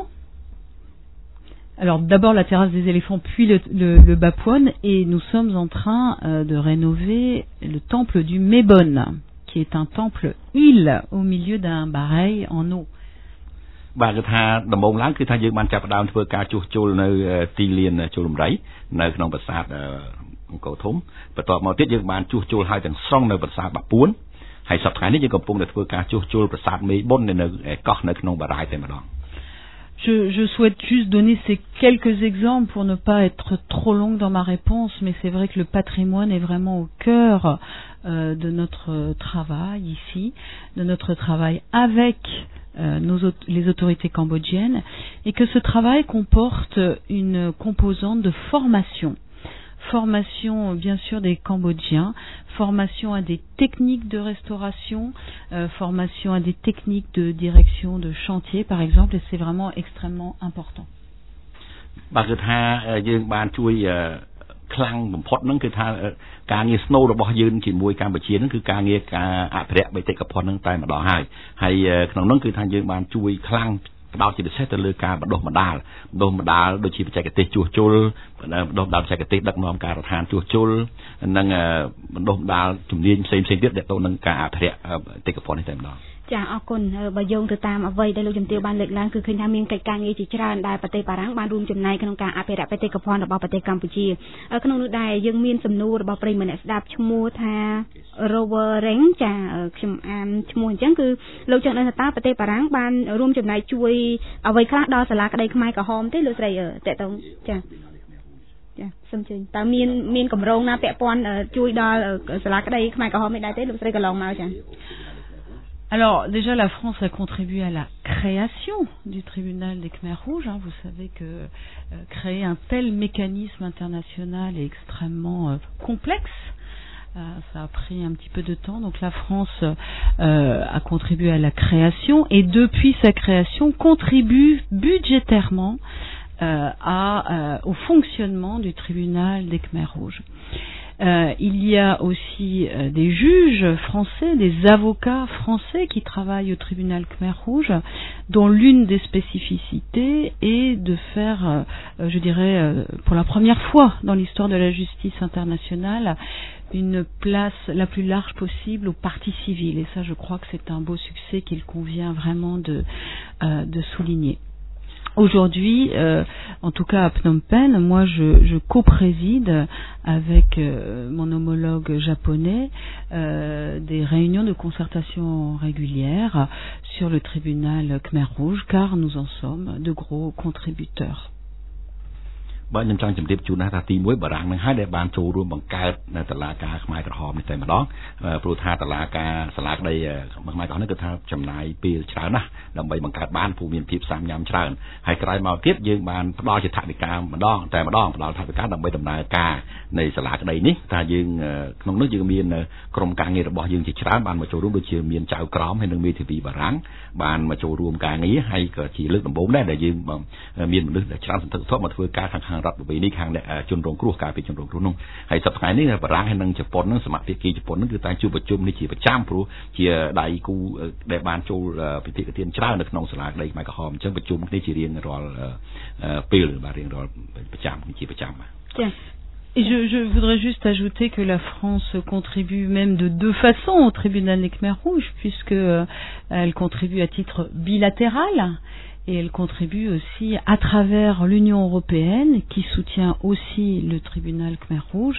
Alors d'abord la terrasse des éléphants, puis le Bapouan, et nous sommes en train de rénover le temple du Mebon, qui est un temple île au milieu d'un bareil en eau. បាទគឺថាដំបូងឡើងគឺថាយើងបានចាប់ផ្ដើមធ្វើការជួសជុលនៅទីលានជុលរំរៃនៅក្នុងប្រាសាទអង្គរធំបន្ទាប់មកទៀតយើងបានជួសជុលហើយទាំងស្រុងនៅប្រាសាទបាពួនហើយសប្តាហ៍នេះយើងកំពុងតែធ្វើការជួសជុលប្រាសាទមេបុននៅកោះនៅក្នុងបារាយតែម្ដង Je souhaite juste donner ces quelques exemples pour ne pas être trop longue dans ma réponse, mais c'est vrai que le patrimoine est vraiment au cœur de notre travail ici, de notre travail avec les autorités cambodgiennes, et que ce travail comporte une composante de formation. Formation bien sûr des Cambodgiens, formation à des techniques de restauration, formation à des techniques de direction de chantier par exemple, et c'est vraiment extrêmement important. បាទគឺថាយើងបានជួយខ្លាំងបំផុតហ្នឹងគឺថាការងារ snow របស់យើងជាមួយកម្ពុជាហ្នឹងគឺការងារការអភិរក្សបេតិកភណ្ឌហ្នឹងតែម្ដងហើយក្នុងហ្នឹងគឺថាយើងបានជួយខ្លាំង ដោយជាពិសេសទៅលើការបដិម្ដាលដូចជាបច្ចេកទេសជួសជុលបណ្ដុះបណ្ដាលបច្ចេកទេសដឹកនាំការដ្ឋានជួសជុលនិងបណ្ដុះបណ្ដាលជំនាញផ្សេងៗទៀតដែលទៅនឹងការអភិរក្សបេតិកភណ្ឌនេះតែម្ដងចាអរគុណបើយោងទៅតាមអ្វីដែលលោកជំទាវបានលើកឡើងគឺឃើញថាមានកិច្ចការងារជាច្រើនដែលប្រទេសបារាំងបានរួមចំណែកក្នុងការអភិរក្សបេតិកភណ្ឌរបស់ប្រទេសកម្ពុជាក្នុងនោះដែរយើងមានសំណួររបស់ប្រិយមិត្តម្នាក់ស្ដាប់ឈ្មោះថា Rover Ring ចាខ្ញុំអានឈ្មោះអញ្ចឹងគឺលោកចង់ដឹងថាតើប្រទេសបារាំងបានរួមចំណែកជួយអ្វីខ្លះដល់សាលាក្តីខ្មែរក្រហមទេលោកស្រីតេតងចាសូមជឿតើមានកម្រងណាពាក់ព័ន្ធជួយដល់សាលាក្តីខ្មែរក្រហមនេះដែរទេលោកស្រីកន្លងមកចា Alors, déjà, la France a contribué à la création du tribunal des Khmers rouges. Vous savez que créer un tel mécanisme international est extrêmement complexe. Ça a pris un petit peu de temps. Donc, la France a contribué à la création et depuis sa création contribue budgétairement au fonctionnement du tribunal des Khmers rouges. Il y a aussi des juges français, des avocats français qui travaillent au tribunal Khmer Rouge, dont l'une des spécificités est de faire, je dirais, pour la première fois dans l'histoire de la justice internationale, une place la plus large possible aux parties civiles. Et ça, je crois que c'est un beau succès qu'il convient vraiment de souligner. Aujourd'hui, en tout cas à Phnom Penh, moi je co-préside avec mon homologue japonais des réunions de concertation régulières sur le tribunal Khmer Rouge, car nous en sommes de gros contributeurs. បើខ្ញុំចង់ជម្រាបជូនថាទី1បារាំងនឹងហើយដែលបានចូលរួមបង្កើតតុលាការខ្មែរក្រហមនេះតែម្ដងព្រោះថាតុលាការសាលាក្តីខ្មែរក្រហមនេះគឺថាចំណាយពេលច្រើនណាស់ដើម្បីបង្កើតបានភូមិមានភាពសាមញ្ញច្រើនហើយក្រោយមកទៀតយើងបានផ្ដល់ជាថវិកាម្ដងផ្ដល់ថវិកាដើម្បីដំណើរការនៃសាលាក្តីនេះថាយើងក្នុងនោះយើងមានក្រុមការងាររបស់យើងជាច្រើនបានមកចូលរួមដូចជាមានចៅក្រមហើយនិងមេធាវីបារាំងបានមកចូលរួមការងារហើយក៏ជាលើកដំបូងដែរដែលយើងមានមនុស្សច្រើនសន្ធឹកសន្ធាប់មកធ្វើការខាងរដ្ឋវិនីខាងជនរងគ្រោះការពីជនរងគ្រោះនោះហើយសប្តាហ៍នេះបារាំងហើយនិងជប៉ុននឹងសមាជិកជប៉ុននឹងគឺតែជួបប្រជុំនេះជាប្រចាំព្រោះជាដៃគូដែលបានចូលពិភាក្សាច្រើននៅក្នុងសាលាក្តីខ្មែរក្រហមអញ្ចឹងប្រជុំគ្នាជារៀងរាល់ពេលបាទរៀងរាល់ប្រចាំជាប្រចាំបាទចា៎ Et je voudrais juste ajouter que la France contribue même de deux façons au tribunal des Khmers rouges, puisque elle contribue à titre bilatéral et elle contribue aussi à travers l'Union européenne qui soutient aussi le tribunal Khmer rouge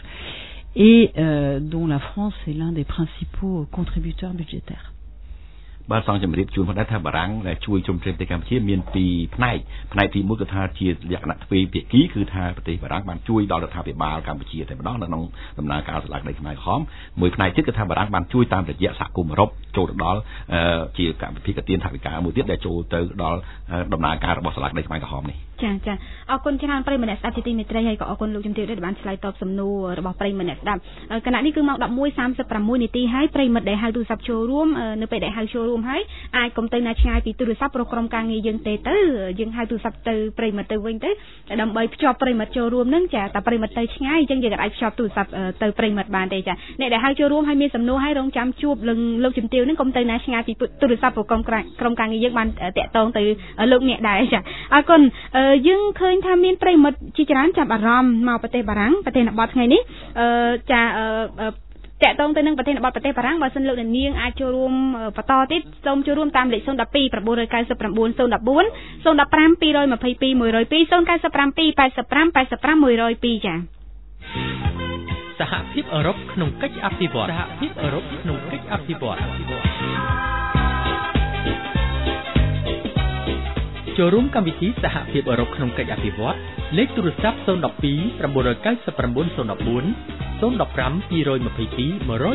et dont la France est l'un des principaux contributeurs budgétaires. បាទសង្ឃជំរាបជូនផងដែរថាបារាំងដែលជួយជុំប្រទេសកម្ពុជាមានពីរផ្នែកទី1គឺថាជាលក្ខណៈទ្វេភាគីគឺថាប្រទេសបារាំងបានជួយដល់រដ្ឋាភិបាលកម្ពុជាតែម្ដងនៅក្នុងដំណើរការសាលាក្តីខ្មែរក្រហមមួយផ្នែកទៀតគឺថាបារាំងបានជួយតាមរយៈសហគមន៍អឺរ៉ុបចូលទៅដល់ជាកម្មវិធីកាទៀនថវិកាមួយទៀតដែលចូលទៅដល់ដំណើរការរបស់សាលាក្តីខ្មែរក្រហមនេះចាអរគុណច្រើនប្រិយមិត្តអ្នកស្ដាប់ជាទីមេត្រីហើយក៏អរគុណលោកជំទាវដែលបានឆ្លើយតបសំណួររបស់ប្រិយមិត្តអ្នកស្ដាប់គណៈនេះគឺម៉ោង 11:36 នាទីហើយប្រិយមិត្តដែលហៅទូរស័ព្ទចូលរួមនៅពេលដែលហៅចូលរួមហើយអាចកុំទៅណាឆ្ងាយពីទូរស័ព្ទព្រោះក្រុមការងារយើងទេទៅយើងហៅទូរស័ព្ទទៅប្រិយមិត្តទៅវិញទៅដើម្បីភ្ជាប់ប្រិយមិត្តចូលរួមនឹងចាតែប្រិយមិត្តទៅឆ្ងាយអញ្ចឹងយើងអាចភ្ជាប់ទូរស័ព្ទទៅប្រិយមិត្តបានទេចាអ្នកដែលហៅចូលរួមហើយមានសំណួរហើយរងចាំជួបលោកជំទាវនឹងកុំទៅណាឆ្ងាយពីទូរស័ព្ទព្រោះក្រុមការងារយើងបានតាក់ទងទៅលោកអ្នកដែរចាអរគុណយើងឃើញថាមានប្រិយមិត្តជាច្រើនចាប់អារម្មណ៍មកប្រទេសបារាំងប្រទេសបទថ្ងៃនេះចាតាក់ទងទៅនឹងប្រទេសបទប្រទេសបារាំងបើសិនលោកអ្នកនាងអាចចូលរួមបន្តទៀតសូមចូលរួមតាមលេខ 012 999 014 015 222 102 097 85 85 102 ចាសហភាពអឺរ៉ុបក្នុងកិច្ចអភិវឌ្ឍសហភាពអឺរ៉ុបក្នុងកិច្ចអភិវឌ្ឍចូលរួមកម្មវិធីសហភាពអឺរ៉ុបក្នុងកិច្ចអភិវឌ្ឍលេខទូរស័ព្ទ 012 999 014 015 222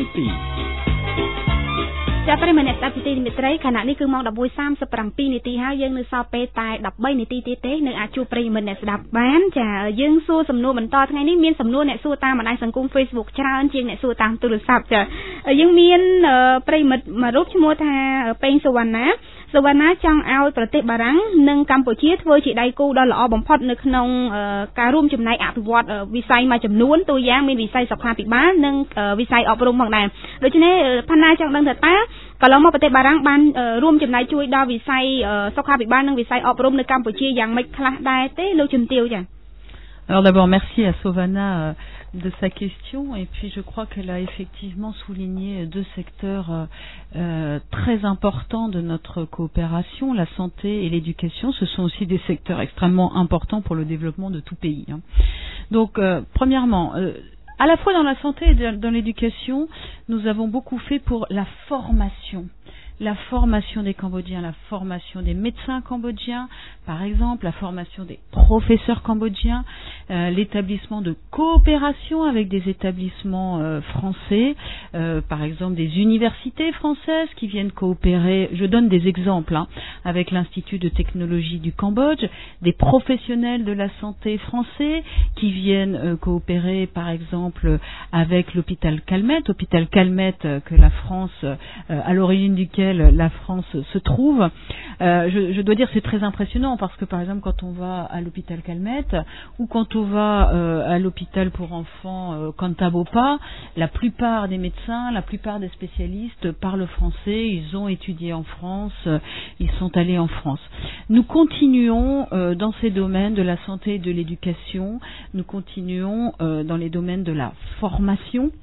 102ចាប្រិយមិត្តអ្នកស្ដាប់ទីមេត្រីខណៈនេះគឺម៉ោង 11:37 នាទីហើយយើងនៅសល់ពេលតែ13នាទីទៀតទេនៅអាចជួបប្រិយមិត្តអ្នកស្ដាប់បានចាយើងសួរសំណួរបន្តថ្ងៃនេះមានសំណួរអ្នកសួរតាមបណ្ដាញសង្គម Facebook ច្រើនជាងអ្នកសួរតាមទូរស័ព្ទចាយើងមានប្រិយមិត្តមួយរូបឈ្មោះថាពេងសុវណ្ណាចង់ឲ្យប្រទេសបារាំងនិងកម្ពុជាធ្វើជាដៃគូដ៏ល្អបំផុតនៅក្នុងការរួមចំណែកអភិវឌ្ឍវិស័យមួយចំនួនទូយ៉ាងមានវិស័យសុខាភិបាលនិងវិស័យអប់រំផងដែរដូច្នេះផាណាចង់ដឹងថាតើកន្លងមកប្រទេសបារាំងបានរួមចំណែកជួយដល់វិស័យសុខាភិបាលនិងវិស័យអប់រំនៅកម្ពុជាយ៉ាងម៉េចខ្លះដែរទេលោកជំទាវចា Alors d'abord merci à Sovana de sa question, et puis je crois qu'elle a effectivement souligné deux secteurs très importants de notre coopération, la santé et l'éducation. Ce sont aussi des secteurs extrêmement importants pour le développement de tout pays. Donc, premièrement, à la fois dans la santé et dans l'éducation, nous avons beaucoup fait pour la formation des Cambodgiens, la formation des médecins cambodgiens, par exemple, la formation des professeurs cambodgiens, l'établissement de coopération avec des établissements français, par exemple des universités françaises qui viennent coopérer, je donne des exemples, avec l'Institut de technologie du Cambodge, des professionnels de la santé français qui viennent coopérer, par exemple, avec l'hôpital Calmette que la France, à l'origine duquel la France se trouve. Je dois dire c'est très impressionnant parce que par exemple quand on va à l'hôpital Calmette ou quand on va à l'hôpital pour enfants Kantabopa, la plupart des médecins, la plupart des spécialistes parlent français, ils ont étudié en France, ils sont allés en France. Nous continuons dans ces domaines de la santé et de l'éducation, nous continuons dans les domaines de la formation.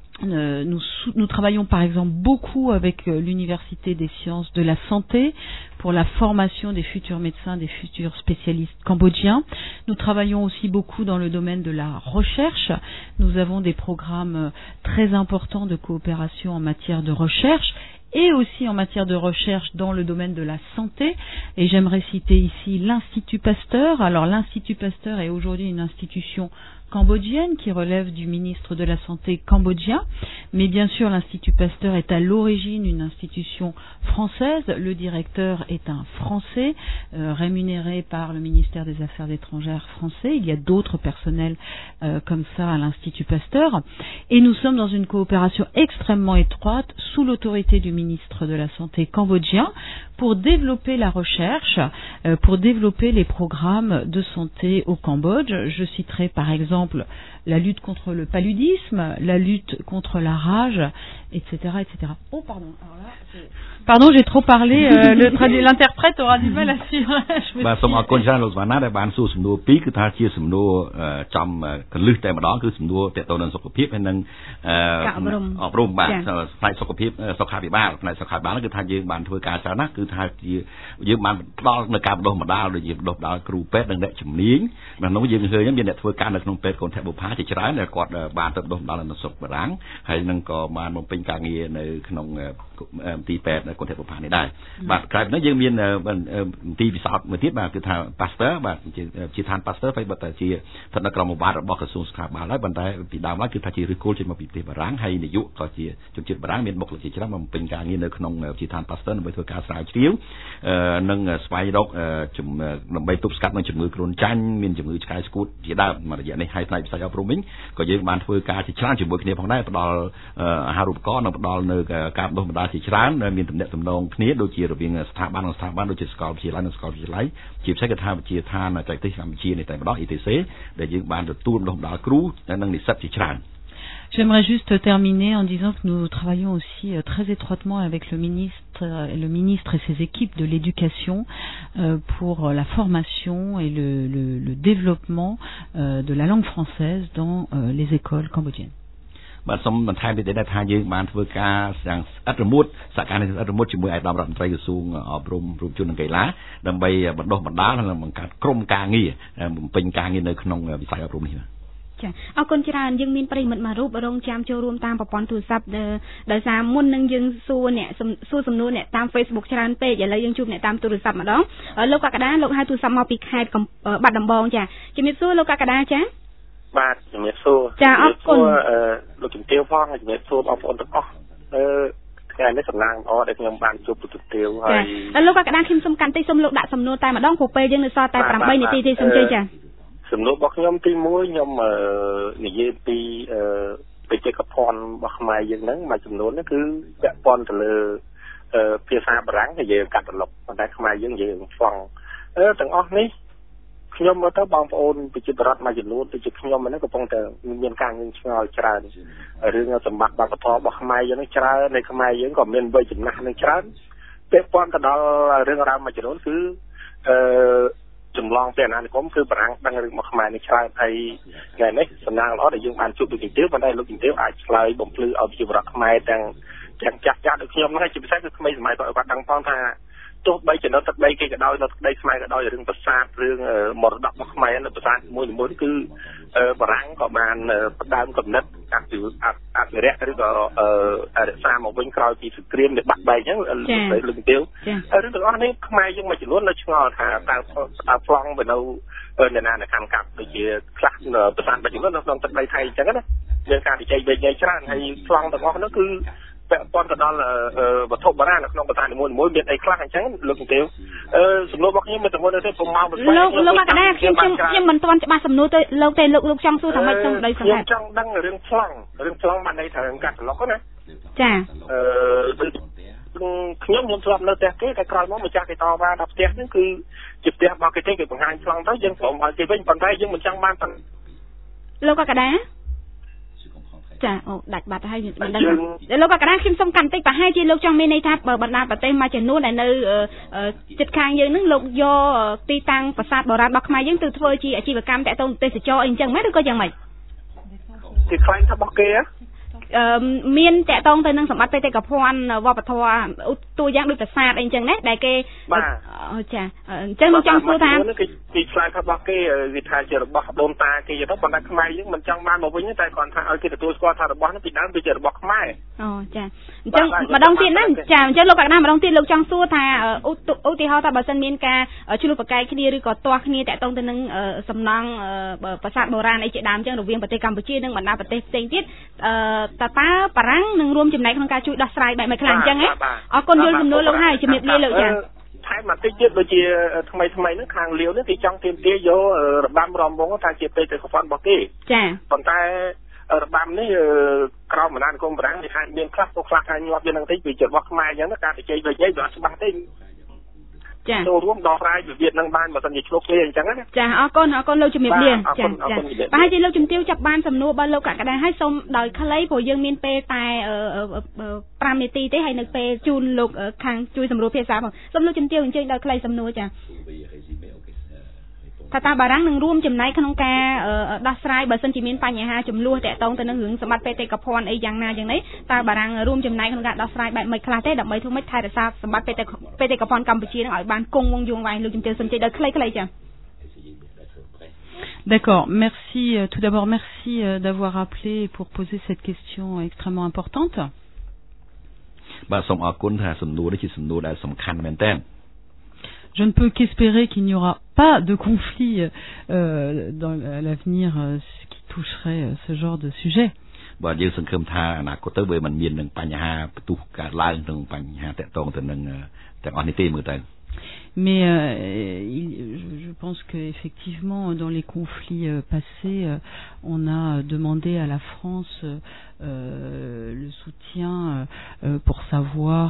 Nous travaillons par exemple beaucoup avec l'Université des sciences de la santé pour la formation des futurs médecins, des futurs spécialistes cambodgiens. Nous travaillons aussi beaucoup dans le domaine de la recherche. Nous avons des programmes très importants de coopération en matière de recherche et aussi en matière de recherche dans le domaine de la santé. Et j'aimerais citer ici l'Institut Pasteur. Alors l'Institut Pasteur est aujourd'hui une institution cambodgienne qui relève du ministre de la Santé cambodgien, mais bien sûr l'Institut Pasteur est à l'origine une institution française, le directeur est un Français rémunéré par le ministère des Affaires étrangères français, il y a d'autres personnels comme ça à l'Institut Pasteur, et nous sommes dans une coopération extrêmement étroite sous l'autorité du ministre de la Santé cambodgien pour développer la recherche, pour développer les programmes de santé au Cambodge. Je citerai par exemple la lutte contre le paludisme, la lutte contre la rage, etc., etc. Oh, pardon. Alors là, pardon, j'ai trop parlé. L'interprète aura du mal à suivre. បាទសូមអរគុណច្រើនលោកស្វាណាដែលបានសួរសំណួរពីរគឺថាជាសំណួរចំកលឹះតែម្ដងគឺសំណួរទាក់ទងនឹងសុខភាពហើយនឹងអប់រំបាទផ្នែកសុខភាពសុខាភិបាលផ្នែកសុខាភិបាលគឺថាយើងបានធ្វើការច្រើនណាស់គឺថាយើងបានផ្ដល់នៅការបណ្ដុះបណ្ដាលដូចជាបណ្ដុះបណ្ដាលគ្រូពេទ្យនិងអ្នកជំនាញក្នុងនោះយើងឃើញមានអ្នកធ្វើការនៅក្នុងពេទ្យកូនថបុផាជាច្រើនដែលគាត់បានទៅបណ្ដុះបណ្ដាលនៅស្រុកបារាំងហើយនឹងក៏បានបំពេញការងារនៅក្នុងទីពេទ្យកូនថបុផានេះដែរបាទក្រៅពីនេះយើងមានទីពិសោធន៍មួយទៀតបាទគឺថា Pasteur បាទជាឋាន Pasteur ហើយបើតែជាស្ថិតនៅក្រោមអាវ៉ាត់របស់ក្រសួងសុខាភិបាលហើយប៉ុន្តែពីដើមឡើយគឺថាជាឫសគល់ចេញមកពីប្រទេសបារាំងហើយនាយកក៏ជាជនជាតិបារាំងមានបុគ្គលិកជាច្រើនមកបំពេញការងារនៅក្នុងជាឋាន Pasteur ដើម្បីធ្វើការស្រាវជ្រាវនិងស្វែងរកដើម្បីទប់ស្កាត់នឹងជំងឺគ្រុនចាញ់មានជំងឺឆ្កែស្គួតជាដើមមួយរយៈនេះហើយផ្នែកវិស័យអប់រំវិញក៏យើងបានធ្វើការជាច្រើនជាមួយគ្នាផងដែរផ្ដល់អាហារូបករណ៍និងផ្ដល់នៅការបណ្ដុះបណ្ដាលជាច្រើនមានទំនាក់ទំនងគ្នាដូចជារវាងស្ថាប័ននិងស្ថាប័នដូចជាសាកលវិទ្យាល័យនិងសាកលវិទ្យាល័យជាពិសេសគឺថាវិទ្យាឋានបច្ចេកទេសកម្ពុជានេះតែម្ដង ETC ដែលយើងបានទទួលបណ្ដុះបណ្ដាលគ្រូនិងនិស្សិតជាច្រើន J'aimerais juste terminer en disant que nous travaillons aussi très étroitement avec le ministre et ses équipes de l'éducation pour la formation et le développement de la langue française dans les écoles cambodgiennes. បាទសូមបន្ថែមទៀតដែរថាយើងបានធ្វើការយ៉ាងស្អិតរមួតសកម្មភាពស្អិតរមួតជាមួយឯកឧត្តមរដ្ឋមន្ត្រីក្រសួងអប់រំរូបជននិងកីឡាដើម្បីបណ្ដុះបណ្ដាលនិងបង្កើតក្រុមការងារបំពេញការងារនៅក្នុងវិស័យអប់រំនេះ ចាអរគុណច្រើនយើងមានប្រិយមិត្តមួយរូបរងចាំចូលរួមតាមប្រព័ន្ធទូរស័ព្ទដោយសារមុននឹងយើងសួរអ្នកសួរសំណួរអ្នកតាម Facebook ច្រើនពេកឥឡូវយើងជួបអ្នកតាមទូរស័ព្ទម្ដងលោកកក្កដាលោកហៅទូរស័ព្ទមកពីខេត្តបាត់ដំបងចាជំរាបសួរលោកកក្កដាចាបាទជំរាបសួរចាអរគុណលោកជំទាវផងជំរាបសួរបងប្អូនទាំងអស់ថ្ងៃនេះសំណាងល្អដែលខ្ញុំបានជួបលោកជំទាវហើយលោកកក្កដាខ្ញុំសូមកាន់តិចសូមលោកដាក់សំណួរតែម្ដងព្រោះពេលយើងនៅសល់តែ8នាទីទេសូមជឿចាសំណួររបស់ខ្ញុំទី1ខ្ញុំនិយាយពីបច្ចេកភណ្ឌរបស់ខ្មែរយើងហ្នឹងមួយចំនួនហ្នឹងគឺពាក់ព័ន្ធទៅលើភាសាបារាំងនិយាយកាត់ត្រឡប់ប៉ុន្តែខ្មែរយើងនិយាយហ្វង់ទាំងអស់នេះខ្ញុំមើលទៅបងប្អូនប្រជាពលរដ្ឋមួយចំនួនដូចជាខ្ញុំហ្នឹងកំពុងតែមានការងឿងឆ្ងល់ច្រើនរឿងសម្បត្តិវប្បធម៌របស់ខ្មែរយើងហ្នឹងច្រើននៅខ្មែរយើងក៏មានវ័យចំណាស់នឹងច្រើនពាក់ព័ន្ធទៅដល់រឿងរ៉ាវមួយចំនួនគឺចម្លងពីអាណានិគមគឺបារាំងដឹងរឿងមកខ្មែរនេះច្រើនហើយថ្ងៃនេះសំណាងល្អដែលយើងបានជួបលោកជំទាវប៉ុន្តែលោកជំទាវអាចឆ្លើយបំភ្លឺឲ្យប្រជាពលរដ្ឋខ្មែរទាំងចាស់ដូចខ្ញុំហ្នឹងជាពិសេសគឺក្មេងសម័យគាត់ដឹងផងថាទោះបីចំណុចទឹកដីគេក៏ដោយនៅទឹកដីខ្មែរក៏ដោយរឿងប្រាសាទរឿងមរតករបស់ខ្មែរនៅប្រាសាទមួយគឺបារាំងក៏បានផ្ដើមកំណត់អភិរក្សឬក៏រក្សាមកវិញក្រោយពីសង្គ្រាមដែលបាក់បែកអញ្ចឹងលោកជំទាវរឿងទាំងអស់នេះខ្មែរយើងមួយចំនួននៅឆ្ងល់ថាតើប្លង់ទៅនៅណាខាងកាប់ដូចជាខ្លះប្រាសាទមួយចំនួននៅក្នុងទឹកដីថៃអញ្ចឹងណាមានការវិច័យវែងច្រើនហើយប្លង់ទាំងអស់នោះគឺពាក់ព័ន្ធទៅដល់វត្ថុបុរាណនៅក្នុងប្រាសាទនីមួយៗមានអីខ្លះអញ្ចឹងលោកជំទាវសំណួររបស់ខ្ញុំមានតែមួយទេពុំមកលោកមកកណ្ដាលខ្ញុំមិនទាន់ច្បាស់សំណួរទៅលោកទេលោកចង់សួរថាម៉េចទៅដោយសង្ខេបខ្ញុំចង់ដឹងរឿងប្លង់បានន័យថារឿងកាត់ប្លុកណាចាខ្ញុំធ្លាប់នៅផ្ទះគេតែក្រោយមកម្ចាស់គេតវ៉ាដល់ផ្ទះហ្នឹងគឺជាផ្ទះរបស់គេទេគេបង្ហាញប្លង់ទៅយើងព្រមឲ្យគេវិញប៉ុន្តែយើងមិនចង់បានលោកកណ្ដាលចាអូដាច់បាត់ហើយមិនដឹងលោកកណ្ដាលខ្ញុំសុំកាន់តិចប្រហែលជាលោកចង់មានន័យថាបើបណ្ដាប្រទេសមួយចំនួនដែលនៅជិតខាងយើងនឹងលោកយកទីតាំងប្រាសាទបុរាណរបស់ខ្មែរយើងទៅធ្វើជាអាជីវកម្មតាក់ទងទេសចរអីអញ្ចឹងមែនឬក៏យ៉ាងម៉េចគេខ្លាញ់ថារបស់គេមានតាក់ទងទៅនឹងសម្បត្តិបេតិកភណ្ឌវប្បធម៌តួយ៉ាងដូចប្រាសាទអីចឹងណាដែលគេចាអញ្ចឹងលោកចង់សួរថាគេឆ្លើយថារបស់គេវាថាជារបស់ដូនតាគេទៅប៉ុន្តែខ្មែរយើងមិនចង់បានមកវិញតែគាត់ថាឲ្យគេទទួលស្គាល់ថារបស់នោះពីដើមវាជារបស់ខ្មែរអូចាអញ្ចឹងម្ដងទៀតណាចាអញ្ចឹងលោកកណ្ដាលម្ដងទៀតលោកចង់សួរថាឧទាហរណ៍ថាបើសិនមានការឆ្លោះប្រកែកគ្នាឬក៏ទាស់គ្នាតាក់ទងទៅនឹងសំណង់ប្រាសាទបុរាណអីជាដើមអញ្ចឹងរវាងប្រទេសកម្ពុជានិងបណ្ដាប្រទេសផ្សេងទៀតតើបារាំងនឹងរួមចំណែកក្នុងការជួយដោះស្រាយបែបមួយខ្លះអញ្ចឹងអរគុណយល់ចំនួនលោកហើយជំរាបលាលោកចាថែមបន្តិចទៀតដូចជាថ្មីហ្នឹងខាងលាវនេះគេចង់ទាមទារយករបាំរំវងថាជាបេតិកភណ្ឌរបស់គេចាប៉ុន្តែរបាំនេះក្រមអាណានិគមបារាំងគេថាមានខ្លះថាញាប់យើងនឹងតិចពីរបស់ខ្មែរអញ្ចឹងការវិច័យវិញវាអត់ច្បាស់ទេចាចូលរួមដោះស្រាយវិវាទនឹងបានបើមិនជាឆ្លុះគ្នាអញ្ចឹងណាចាអរគុណលោកជំរាបលាចាប្រហែលជាលោកជំទាវចាប់បានសំណួររបស់លោកកក្កដាហើយសូមដោយខ្លីព្រោះយើងមានពេលតែ5នាទីទេហើយនៅពេលជូនលោកខាងជួយសម្រួលភាសាផងសូមលោកជំទាវអញ្ជើញដោយខ្លីសំណួរចាថាតើបារាំងនឹងរួមចំណែកក្នុងការដោះស្រាយបើសិនជាមានបញ្ហាចំនួនតាក់ទងទៅនឹងរឿងសម្បត្តិបេតិកភណ្ឌអីយ៉ាងណាយ៉ាងនេះតើបារាំងរួមចំណែកក្នុងការដោះស្រាយបែបមិនខ្លះទេដើម្បីធ្វើម៉េចថែរក្សាសម្បត្តិបេតិកភណ្ឌកម្ពុជានឹងឲ្យបានគង់វង្សយូរអង្វែងលោកជំទាវសំជិតដោយខ្លីៗចា D'accord, merci. Tout d'abord, merci d'avoir appelé pour poser cette question extrêmement importante. បាទសូមអរគុណថាសំណួរនេះជាសំណួរដែលសំខាន់មែនទែន Je ne peux qu'espérer qu'il n'y aura pas de conflit dans l'avenir qui toucherait ce genre de sujet. បាទយើងសង្ឃឹមថាអនាគតទៅវាមិនមាននឹងបញ្ហាផ្ទុះកើតឡើងនឹងបញ្ហាតាក់ទងទៅនឹងទាំងអស់នេះទេមើលទៅ Mais je pense qu'effectivement, dans les conflits passés, on a demandé à la France le soutien pour savoir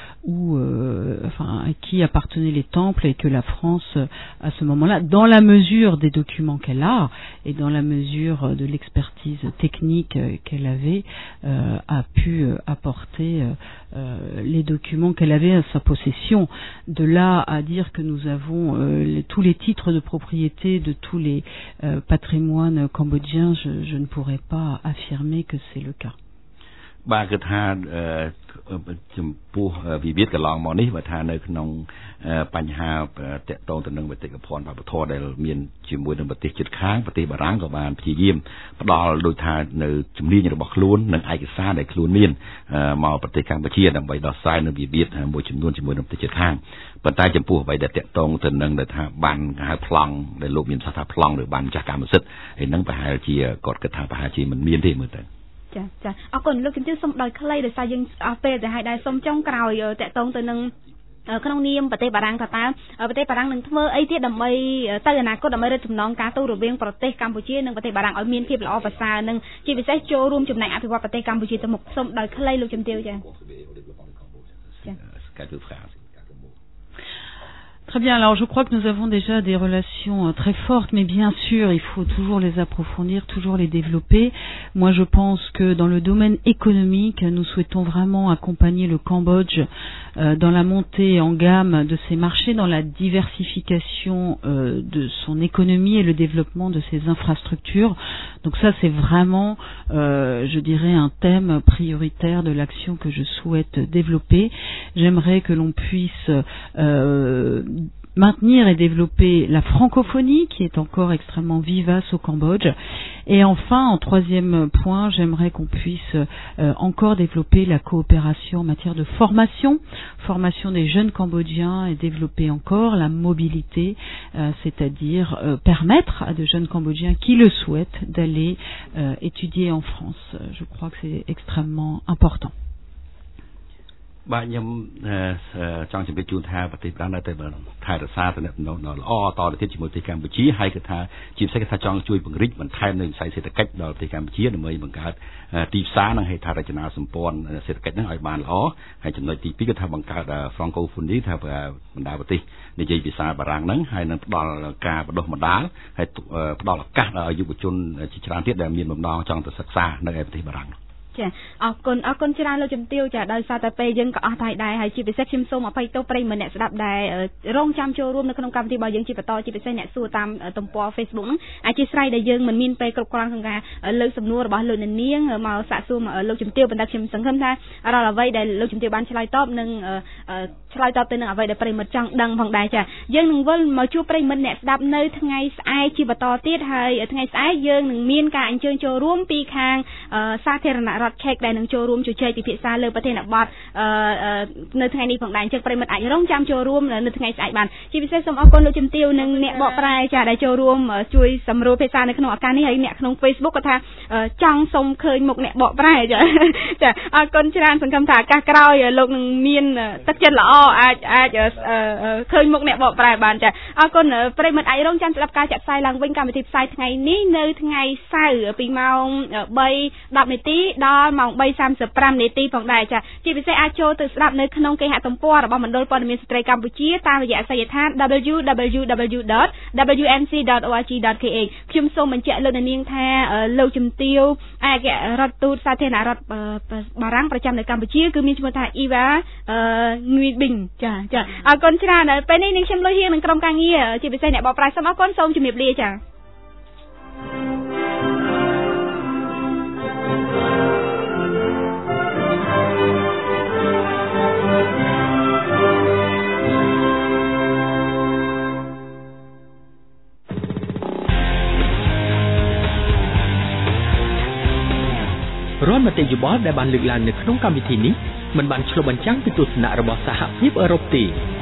à qui appartenaient les temples et que la France, à ce moment-là, dans la mesure des documents qu'elle a et dans la mesure de l'expertise technique qu'elle avait, a pu apporter les documents qu'elle avait à sa possession. De là à dire que nous avons tous les titres de propriété de tous les patrimoines cambodgiens, je ne pourrais pas affirmer que c'est le cas. បាទគឺថាចំពោះវិវាទកន្លងមកនេះបើថានៅក្នុងបញ្ហាតាក់ទងទៅនឹងបេតិកភណ្ឌវប្បធម៌ដែលមានជាមួយនឹងប្រទេសជិតខាងប្រទេសបារាំងក៏បានព្យាយាមផ្ដល់ដូចថានៅជំនាញរបស់ខ្លួននិងឯកសារដែលខ្លួនមានមកប្រទេសកម្ពុជាដើម្បីដោះស្រាយនៅវិវាទមួយចំនួនជាមួយនឹងប្រទេសជិតខាងប៉ុន្តែចំពោះអ្វីដែលតាក់ទងទៅនឹងដែលថាបានហៅប្លង់ដែលលោកមានសាសថាប្លង់ឬបានម្ចាស់កម្មសិទ្ធិហើយនឹងប្រហែលជាគាត់គិតថាប្រហែលជាមិនមានទេមើលទៅចាអរគុណលោកជំទាវសូមដោយខ្លីដោយសារយើងអស់ពេលទៅហើយដែរសូមចុងក្រោយតាក់ទងទៅនឹងក្នុងនាមប្រទេសបារាំងថាតើប្រទេសបារាំងនឹងធ្វើអីទៀតដើម្បីទៅអនាគតដើម្បីរឹតចំណងការទូតរវាងប្រទេសកម្ពុជានិងប្រទេសបារាំងឲ្យមានភាពល្អប្រសើរនិងជាពិសេសចូលរួមចំណែកអភិវឌ្ឍប្រទេសកម្ពុជាទៅមុខសូមដោយខ្លីលោកជំទាវចា Très bien, alors je crois que nous avons déjà des relations très fortes, mais bien sûr, il faut toujours les approfondir, toujours les développer. Moi, je pense que dans le domaine économique, nous souhaitons vraiment accompagner le Cambodge dans la montée en gamme de ses marchés, dans la diversification de son économie et le développement de ses infrastructures. Donc ça, c'est vraiment, je dirais, un thème prioritaire de l'action que je souhaite développer. J'aimerais que l'on puisse maintenir et développer la francophonie qui est encore extrêmement vivace au Cambodge. Et enfin, en troisième point, j'aimerais qu'on puisse encore développer la coopération en matière de formation des jeunes Cambodgiens et développer encore la mobilité, c'est-à-dire permettre à de jeunes Cambodgiens qui le souhaitent d'aller étudier en France. Je crois que c'est extrêmement important. បាទខ្ញុំចង់ជម្រាបជូនថាប្រទេសប្រាំនៅតែថែរក្សាទំនាក់ទំនងដ៏ល្អតទៅទៀតជាមួយប្រទេសកម្ពុជាហើយគឺថាជាពិសេសគឺថាចង់ជួយពង្រីកបន្ថែមនៅវិស័យសេដ្ឋកិច្ចដល់ប្រទេសកម្ពុជាដើម្បីបង្កើតទីផ្សារនិងហេដ្ឋារចនាសម្ព័ន្ធសេដ្ឋកិច្ចនឹងឲ្យបានល្អហើយចំណុចទី2គឺថាបង្កើត Francophonie ថាបណ្ដាប្រទេសនិយាយភាសាបារាំងហ្នឹងហើយនឹងផ្ដល់ការបណ្ដុះបណ្ដាលហើយផ្ដល់ឱកាសដល់យុវជនជាច្រើនទៀតដែលមានបំណងចង់ទៅសិក្សានៅឯប្រទេសបារាំង ចាអរគុណច្រើនលោកជំទាវចាដោយសារតែពេលយើងក៏អស់ហើយដែរហើយជាពិសេសខ្ញុំសូមអភ័យទោសប្រិយមិត្តអ្នកស្ដាប់ដែលរងចាំចូលរួមនៅក្នុងកម្មវិធីរបស់យើងជាបន្តជាពិសេសអ្នកសួរតាមទំព័រ Facebook ហ្នឹងអធិស្ឋានដែលយើងមិនមានពេលគ្រប់គ្រាន់ក្នុងការលើកសំណួររបស់លោកនាងមកសាកសួរលោកជំទាវប៉ុន្តែខ្ញុំសង្ឃឹមថារាល់អ្វីដែលលោកជំទាវបានឆ្លើយតបនឹងឆ្លើយតបទៅនឹងអ្វីដែលប្រិយមិត្តចង់ដឹងផងដែរចាយើងនឹងវិលមកជួបប្រិយមិត្តអ្នកស្ដាប់នៅថ្ងៃស្អែកជាបន្តទៀតហើយថ្ងៃស្អែកយើងនឹងមានការអញ្ជើញចូលរួមពីខាងសាធារណរដ្ឋ ឆែកដែលនឹងចូលរួមជជែកពិភាក្សាលើប្រធានបទនៅថ្ងៃនេះផងដែរអញ្ចឹងប្រិយមិត្តអាចរងចាំចូលរួមនៅថ្ងៃស្អែកបានជាពិសេសសូមអរគុណលោកជំទាវនិងអ្នកបកប្រែចាដែលចូលរួមជួយសម្រួលភាសានៅក្នុងឱកាសនេះហើយអ្នកក្នុង Facebook ក៏ថាចង់សុំឃើញមុខអ្នកបកប្រែចាអរគុណច្រើនសង្ឃឹមថាឱកាសក្រោយលោកនឹងមានទឹកចិត្តល្អអាចឃើញមុខអ្នកបកប្រែបានចាអរគុណប្រិយមិត្តអាចរងចាំស្ដាប់ការចាក់ផ្សាយឡើងវិញកម្មវិធីផ្សាយថ្ងៃនេះនៅថ្ងៃសៅរ៍ពីម៉ោង 3:10 នាទីដល់ម៉ោង 3:35 នាទីផងដែរចាជាពិសេសអាចចូលទៅស្ដាប់នៅក្នុងគេហទំព័ររបស់មណ្ឌលព័ត៌មានស្ត្រីកម្ពុជាតាមរយៈអាសយដ្ឋាន www.wnc.org.kh ខ្ញុំសូមបញ្ជាក់លោកនាងថាលោកជំទាវឯករដ្ឋទូតសាធារណរដ្ឋបារាំងប្រចាំនៅកម្ពុជាគឺមានឈ្មោះថា Eva Nguyen ចាអរគុណច្រើនពេលនេះនាងខ្ញុំលុយហៀងនឹងក្រុមការងារជាពិសេសអ្នកបកប្រែសូមអរគុណសូមជម្រាបលាចារាល់មតិយោបល់ដែលបានលើកឡើងនៅក្នុងកម្មវិធីនេះមិនបានឆ្លុះបញ្ចាំងពីទស្សនៈរបស់សហភាពអឺរ៉ុបទេ